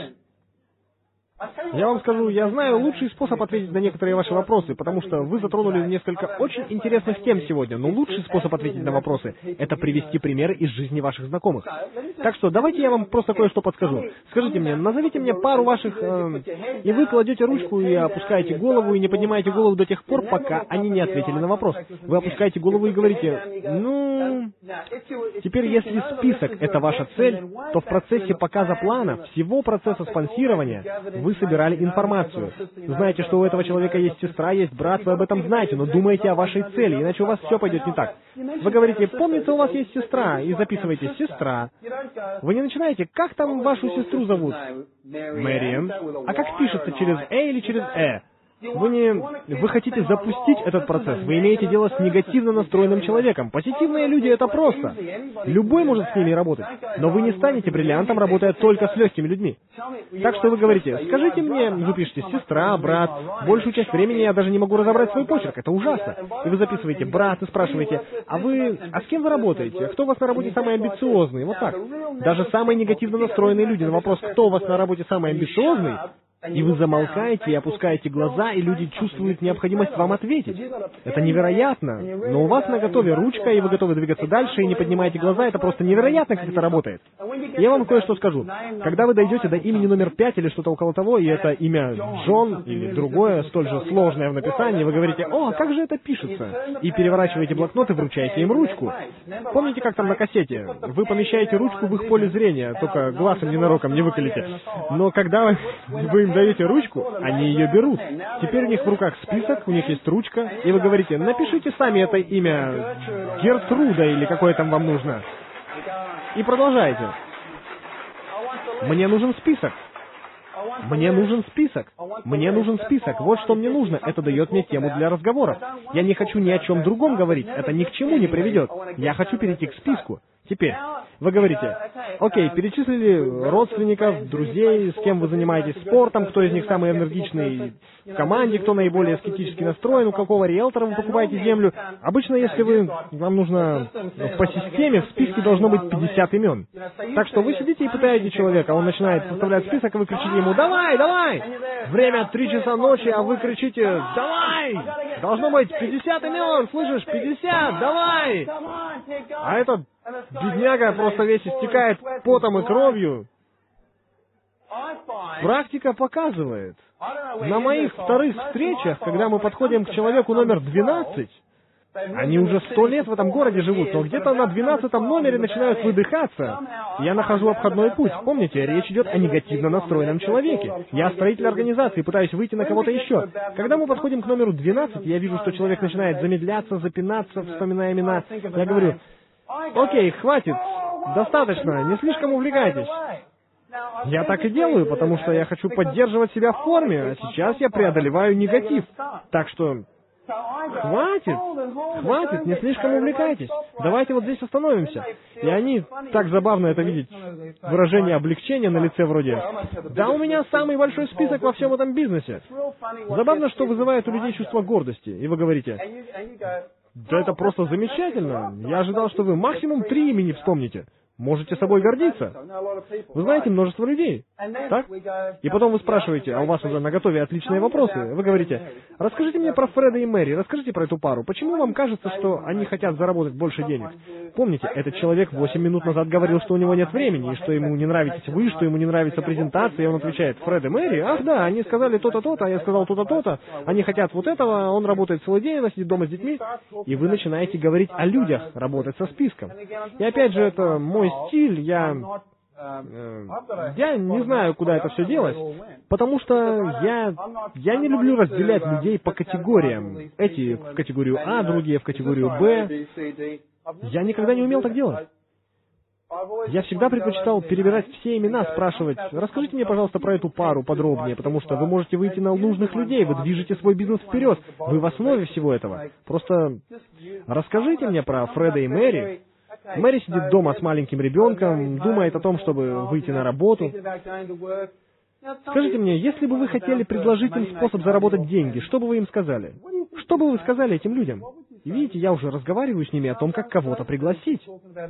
Я вам скажу, я знаю лучший способ ответить на некоторые ваши вопросы, потому что вы затронули несколько очень интересных тем сегодня, но лучший способ ответить на вопросы — это привести примеры из жизни ваших знакомых. Так что давайте я вам просто кое-что подскажу. Скажите мне, назовите мне пару ваших... Э, и вы кладете ручку и опускаете голову, и не поднимаете голову до тех пор, пока они не ответили на вопрос. Вы опускаете голову и говорите, ну... Теперь, если список — это ваша цель, то в процессе показа плана, всего процесса спонсирования, вы собирали информацию. Знаете, что у этого человека есть сестра, есть брат, вы об этом знаете, но думаете о вашей цели, иначе у вас все пойдет не так. Вы говорите, помнится, у вас есть сестра, и записываете «сестра». Вы не начинаете, как там вашу сестру зовут? Мэриэн. А как пишется, через «э» или через «э»? Вы не... Вы хотите запустить этот процесс. Вы имеете дело с негативно настроенным человеком. Позитивные люди — это просто. Любой может с ними работать. Но вы не станете бриллиантом, работая только с легкими людьми. Так что вы говорите, скажите мне, вы пишете «сестра», «брат». Большую часть времени я даже не могу разобрать свой почерк. Это ужасно. И вы записываете «брат» и спрашиваете, а вы... А с кем вы работаете? Кто у вас на работе самый амбициозный? Вот так. Даже самые негативно настроенные люди на вопрос, кто у вас на работе самый амбициозный, и вы замолкаете и опускаете глаза, и люди чувствуют необходимость вам ответить. Это невероятно. Но у вас наготове ручка, и вы готовы двигаться дальше, и не поднимаете глаза. Это просто невероятно, как это работает. Я вам кое-что скажу. Когда вы дойдете до имени номер пять или что-то около того, и это имя Джон или другое, столь же сложное в написании, вы говорите, «О, как же это пишется?» И переворачиваете блокнот и вручаете им ручку. Помните, как там на кассете? Вы помещаете ручку в их поле зрения, только глазом ненароком не выколите. Но когда вы им даете ручку, они ее берут. Теперь у них в руках список, у них есть ручка, и вы говорите, напишите сами это имя Гертруда или какое там вам нужно. И продолжайте. Мне нужен список. Мне нужен список. Мне нужен список. Вот что мне нужно. Это дает мне тему для разговора. Я не хочу ни о чем другом говорить. Это ни к чему не приведет. Я хочу перейти к списку. Теперь, вы говорите, окей, перечислили родственников, друзей, с кем вы занимаетесь спортом, кто из них самый энергичный в команде, кто наиболее скептически настроен, у какого риэлтора вы покупаете землю. Обычно, если вы, вам нужно по системе, в списке должно быть пятьдесят имен. Так что вы сидите и пытаете человека, он начинает составлять список, а вы кричите ему, давай, давай! Время три часа ночи, а вы кричите, давай! Должно быть пятьдесят имен, слышишь, пятьдесят, давай! А этот бедняга просто весь истекает потом и кровью. Практика показывает. На моих вторых встречах, когда мы подходим к человеку номер двенадцать, они уже сто лет в этом городе живут, но где-то на двенадцатом номере начинают выдыхаться. Я нахожу обходной путь. Помните, речь идет о негативно настроенном человеке. Я строитель организации, пытаюсь выйти на кого-то еще. Когда мы подходим к номеру двенадцать, я вижу, что человек начинает замедляться, запинаться, вспоминая имена. Я говорю, окей, хватит, достаточно, не слишком увлекайтесь. Я так и делаю, потому что я хочу поддерживать себя в форме, а сейчас я преодолеваю негатив. Так что... Хватит! Хватит! Не слишком увлекайтесь! Давайте вот здесь остановимся. И они, так забавно это видеть, выражение облегчения на лице вроде «Да, у меня самый большой список во всем этом бизнесе». Забавно, что вызывает у людей чувство гордости. И вы говорите «Да это просто замечательно! Я ожидал, что вы максимум три имени вспомните». Можете собой гордиться. Вы знаете множество людей, так? И потом вы спрашиваете, а у вас уже наготове отличные вопросы. Вы говорите, расскажите мне про Фреда и Мэри, расскажите про эту пару. Почему вам кажется, что они хотят заработать больше денег? Помните, этот человек восемь минут назад говорил, что у него нет времени, и что ему не нравитесь вы, что ему не нравится презентация, и он отвечает, Фред и Мэри? Ах да, они сказали то-то, то-то, а я сказал то-то, то-то. Они хотят вот этого, он работает целый день, она сидит дома с детьми. И вы начинаете говорить о людях, работать со списком. И опять же, это мой стиль, я, э, я не знаю, куда это все делось, потому что я, я не люблю разделять людей по категориям. Эти в категорию А, другие в категорию Б. Я никогда не умел так делать. Я всегда предпочитал перебирать все имена, спрашивать, расскажите мне, пожалуйста, про эту пару подробнее, потому что вы можете выйти на нужных людей, вы движете свой бизнес вперед, вы в основе всего этого. Просто расскажите мне про Фреда и Мэри. Мэри сидит дома с маленьким ребенком, думает о том, чтобы выйти на работу. Скажите мне, если бы вы хотели предложить им способ заработать деньги, что бы вы им сказали? Что бы вы сказали этим людям? И видите, я уже разговариваю с ними о том, как кого-то пригласить.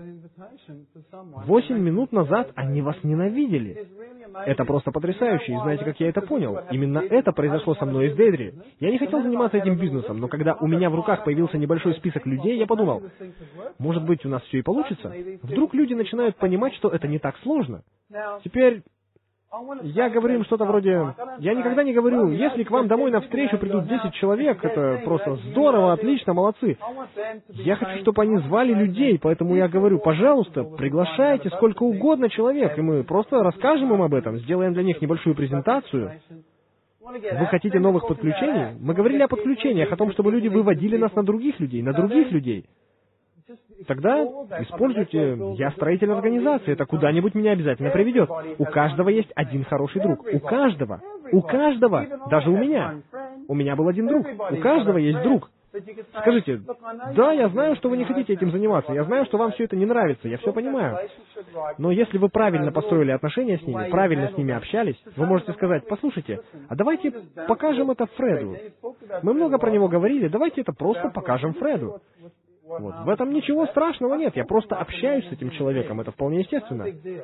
Восемь минут назад они вас ненавидели. Это просто потрясающе, и знаете, как я это понял? Именно это произошло со мной из Дейдри. Я не хотел заниматься этим бизнесом, но когда у меня в руках появился небольшой список людей, я подумал, может быть, у нас все и получится? Вдруг люди начинают понимать, что это не так сложно. Теперь... Я говорю им что-то вроде, я никогда не говорю, если к вам домой навстречу придут десять человек, это просто здорово, отлично, молодцы. Я хочу, чтобы они звали людей, поэтому я говорю, пожалуйста, приглашайте сколько угодно человек, и мы просто расскажем им об этом, сделаем для них небольшую презентацию. Вы хотите новых подключений? Мы говорили о подключениях, о том, чтобы люди выводили нас на других людей, на других людей. Тогда используйте «Я строитель организации», это куда-нибудь меня обязательно приведет. У каждого есть один хороший друг. У каждого. У каждого. Даже у меня. У меня был один друг. У каждого есть друг. Скажите, да, я знаю, что вы не хотите этим заниматься, я знаю, что вам все это не нравится, я все понимаю. Но если вы правильно построили отношения с ними, правильно с ними общались, вы можете сказать, послушайте, а давайте покажем это Фреду. Мы много про него говорили, давайте это просто покажем Фреду. Вот. В этом ничего страшного нет, я просто общаюсь с этим человеком, это вполне естественно.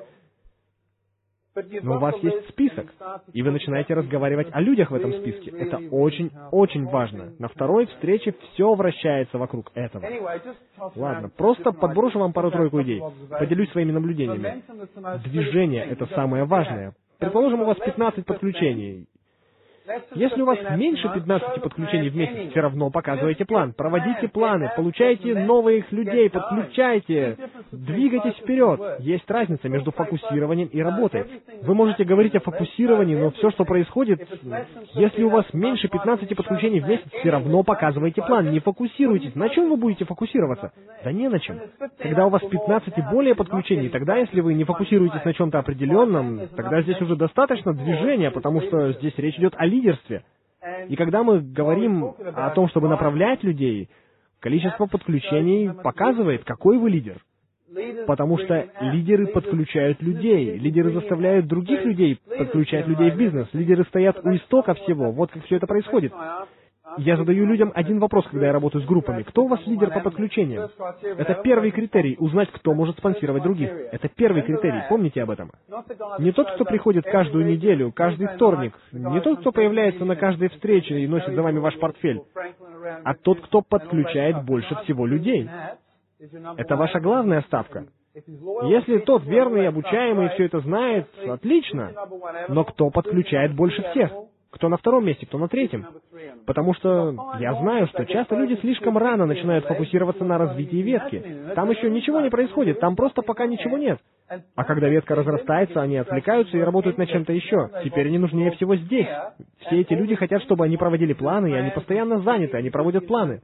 Но у вас есть список, и вы начинаете разговаривать о людях в этом списке. Это очень-очень важно. На второй встрече все вращается вокруг этого. Ладно, просто подброшу вам пару-тройку идей. Поделюсь своими наблюдениями. Движение — это самое важное. Предположим, у вас пятнадцать подключений. Если у вас меньше пятнадцати подключений в месяц, все равно показывайте план. Проводите планы, получайте новых людей, подключайте, двигайтесь вперед. Есть разница между фокусированием и работой. Вы можете говорить о фокусировании, но все, что происходит, если у вас меньше пятнадцати подключений в месяц, все равно показывайте план. Не фокусируйтесь. На чем вы будете фокусироваться? Да не на чем. Когда у вас пятнадцать и более подключений, тогда, если вы не фокусируетесь на чем-то определенном, тогда здесь уже достаточно движения, потому что здесь речь идет о лидерстве. И когда мы говорим о том, чтобы направлять людей, количество подключений показывает, какой вы лидер. Потому что лидеры подключают людей, лидеры заставляют других людей подключать людей в бизнес, лидеры стоят у истока всего. Вот как все это происходит. Я задаю людям один вопрос, когда я работаю с группами. Кто у вас лидер по подключениям? Это первый критерий — узнать, кто может спонсировать других. Это первый критерий, помните об этом. Не тот, кто приходит каждую неделю, каждый вторник, не тот, кто появляется на каждой встрече и носит за вами ваш портфель, а тот, кто подключает больше всего людей. Это ваша главная ставка. Если тот верный, обучаемый, все это знает, отлично. Но кто подключает больше всех? Кто на втором месте, кто на третьем? Потому что я знаю, что часто люди слишком рано начинают фокусироваться на развитии ветки. Там еще ничего не происходит, там просто пока ничего нет. А когда ветка разрастается, они отвлекаются и работают над чем-то еще. Теперь они нужнее всего здесь. Все эти люди хотят, чтобы они проводили планы, и они постоянно заняты, они проводят планы.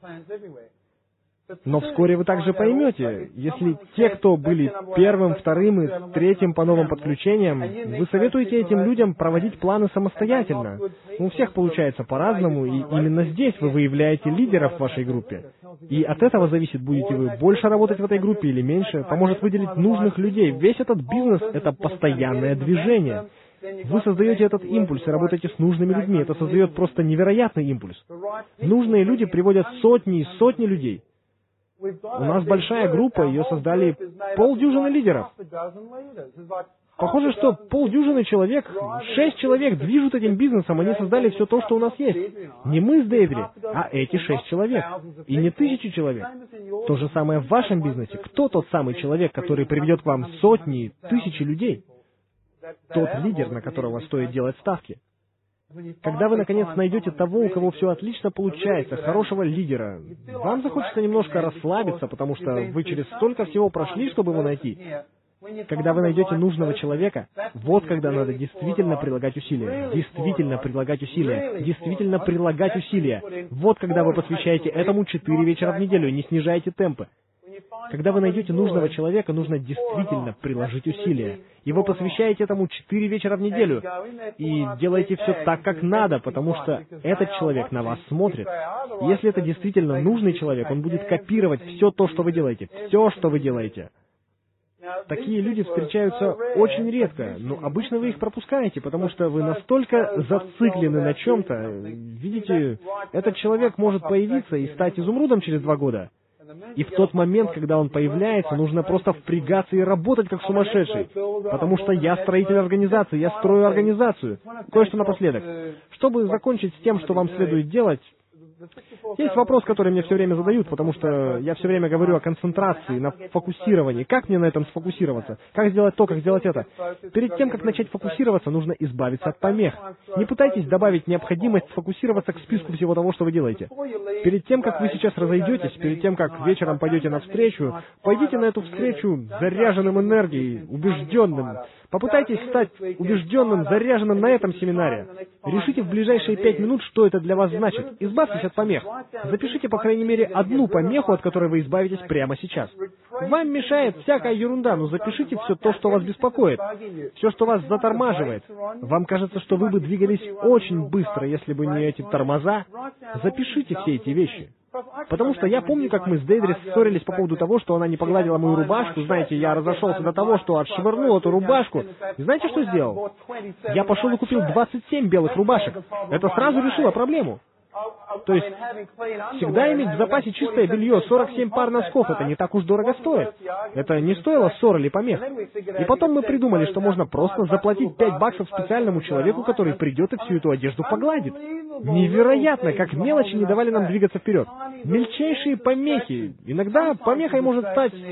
Но вскоре вы также поймете, если те, кто были первым, вторым и третьим по новым подключениям, вы советуете этим людям проводить планы самостоятельно. У всех получается по-разному, и именно здесь вы выявляете лидеров в вашей группе. И от этого зависит, будете вы больше работать в этой группе или меньше, поможет выделить нужных людей. Весь этот бизнес — это постоянное движение. Вы создаете этот импульс и работаете с нужными людьми. Это создает просто невероятный импульс. Нужные люди приводят сотни и сотни людей. У нас большая группа, ее создали полдюжины лидеров. Похоже, что полдюжины человек, шесть человек движут этим бизнесом, они создали все то, что у нас есть. Не мы с Дейдри, а эти шесть человек. И не тысячи человек. То же самое в вашем бизнесе. Кто тот самый человек, который приведет к вам сотни, тысячи людей? Тот лидер, на которого стоит делать ставки. Когда вы, наконец, найдете того, у кого все отлично получается, хорошего лидера, вам захочется немножко расслабиться, потому что вы через столько всего прошли, чтобы его найти. Когда вы найдете нужного человека, вот когда надо действительно прилагать усилия, действительно прилагать усилия, действительно прилагать усилия. Вот когда вы посвящаете этому четыре вечера в неделю, не снижаете темпы. Когда вы найдете нужного человека, нужно действительно приложить усилия. И вы посвящаете этому четыре вечера в неделю. И делаете все так, как надо, потому что этот человек на вас смотрит. Если это действительно нужный человек, он будет копировать все то, что вы делаете. Все, что вы делаете. Такие люди встречаются очень редко, но обычно вы их пропускаете, потому что вы настолько зациклены на чем-то. Видите, этот человек может появиться и стать изумрудом через два года. И в тот момент, когда он появляется, нужно просто впрягаться и работать как сумасшедший. Потому что я строитель организации, я строю организацию. Кое-что напоследок. Чтобы закончить с тем, что вам следует делать, есть вопрос, который мне все время задают, потому что я все время говорю о концентрации, на фокусировании. Как мне на этом сфокусироваться? Как сделать то, как сделать это? Перед тем, как начать фокусироваться, нужно избавиться от помех. Не пытайтесь добавить необходимость сфокусироваться к списку всего того, что вы делаете. Перед тем, как вы сейчас разойдетесь, перед тем, как вечером пойдете на встречу, пойдите на эту встречу заряженным энергией, убежденным. Попытайтесь стать убежденным, заряженным на этом семинаре. Решите в ближайшие пять минут, что это для вас значит. Избавьтесь от помех. Запишите, по крайней мере, одну помеху, от которой вы избавитесь прямо сейчас. Вам мешает всякая ерунда, но запишите все то, что вас беспокоит, все, что вас затормаживает. Вам кажется, что вы бы двигались очень быстро, если бы не эти тормоза. Запишите все эти вещи. Потому что я помню, как мы с Дейдри ссорились по поводу того, что она не погладила мою рубашку. Знаете, я разошелся до того, что отшвырнул эту рубашку. И знаете, что сделал? Я пошел и купил двадцать семь белых рубашек. Это сразу решило проблему. То есть, всегда иметь в запасе чистое белье, сорок семь пар носков, это не так уж дорого стоит. Это не стоило ссор или помех. И потом мы придумали, что можно просто заплатить пять баксов специальному человеку, который придет и всю эту одежду погладит. Невероятно, как мелочи не давали нам двигаться вперед. Мельчайшие помехи. Иногда помехой может стать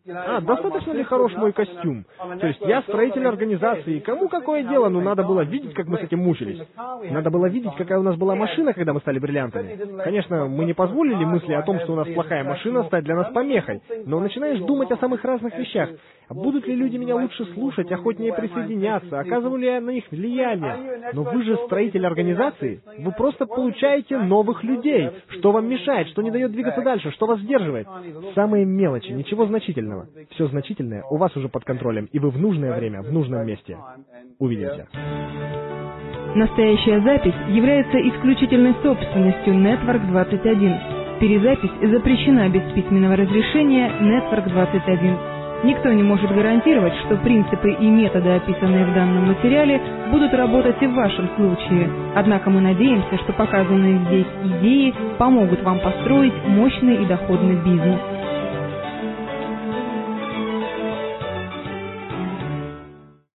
А, достаточно ли хорош мой костюм? То есть я строитель организации, кому какое дело? Ну, надо было видеть, как мы с этим мучились. Надо было видеть, какая у нас была машина, когда мы стали бриллиантами. Конечно, мы не позволили мысли о том, что у нас плохая машина, стать для нас помехой. Но начинаешь думать о самых разных вещах. Будут ли люди меня лучше слушать, охотнее присоединяться, оказываю ли я на них влияние? Но вы же строитель организации. Вы просто получаете новых людей. Что вам мешает, что не дает двигаться дальше, что вас сдерживает? Самые мелочи, ничего значительного. Все значительное у вас уже под контролем, и вы в нужное время, в нужном месте. Увидимся. Настоящая запись является исключительной собственностью Network двадцать один. Перезапись запрещена без письменного разрешения Network двадцать один. Никто не может гарантировать, что принципы и методы, описанные в данном материале, будут работать и в вашем случае. Однако мы надеемся, что показанные здесь идеи помогут вам построить мощный и доходный бизнес.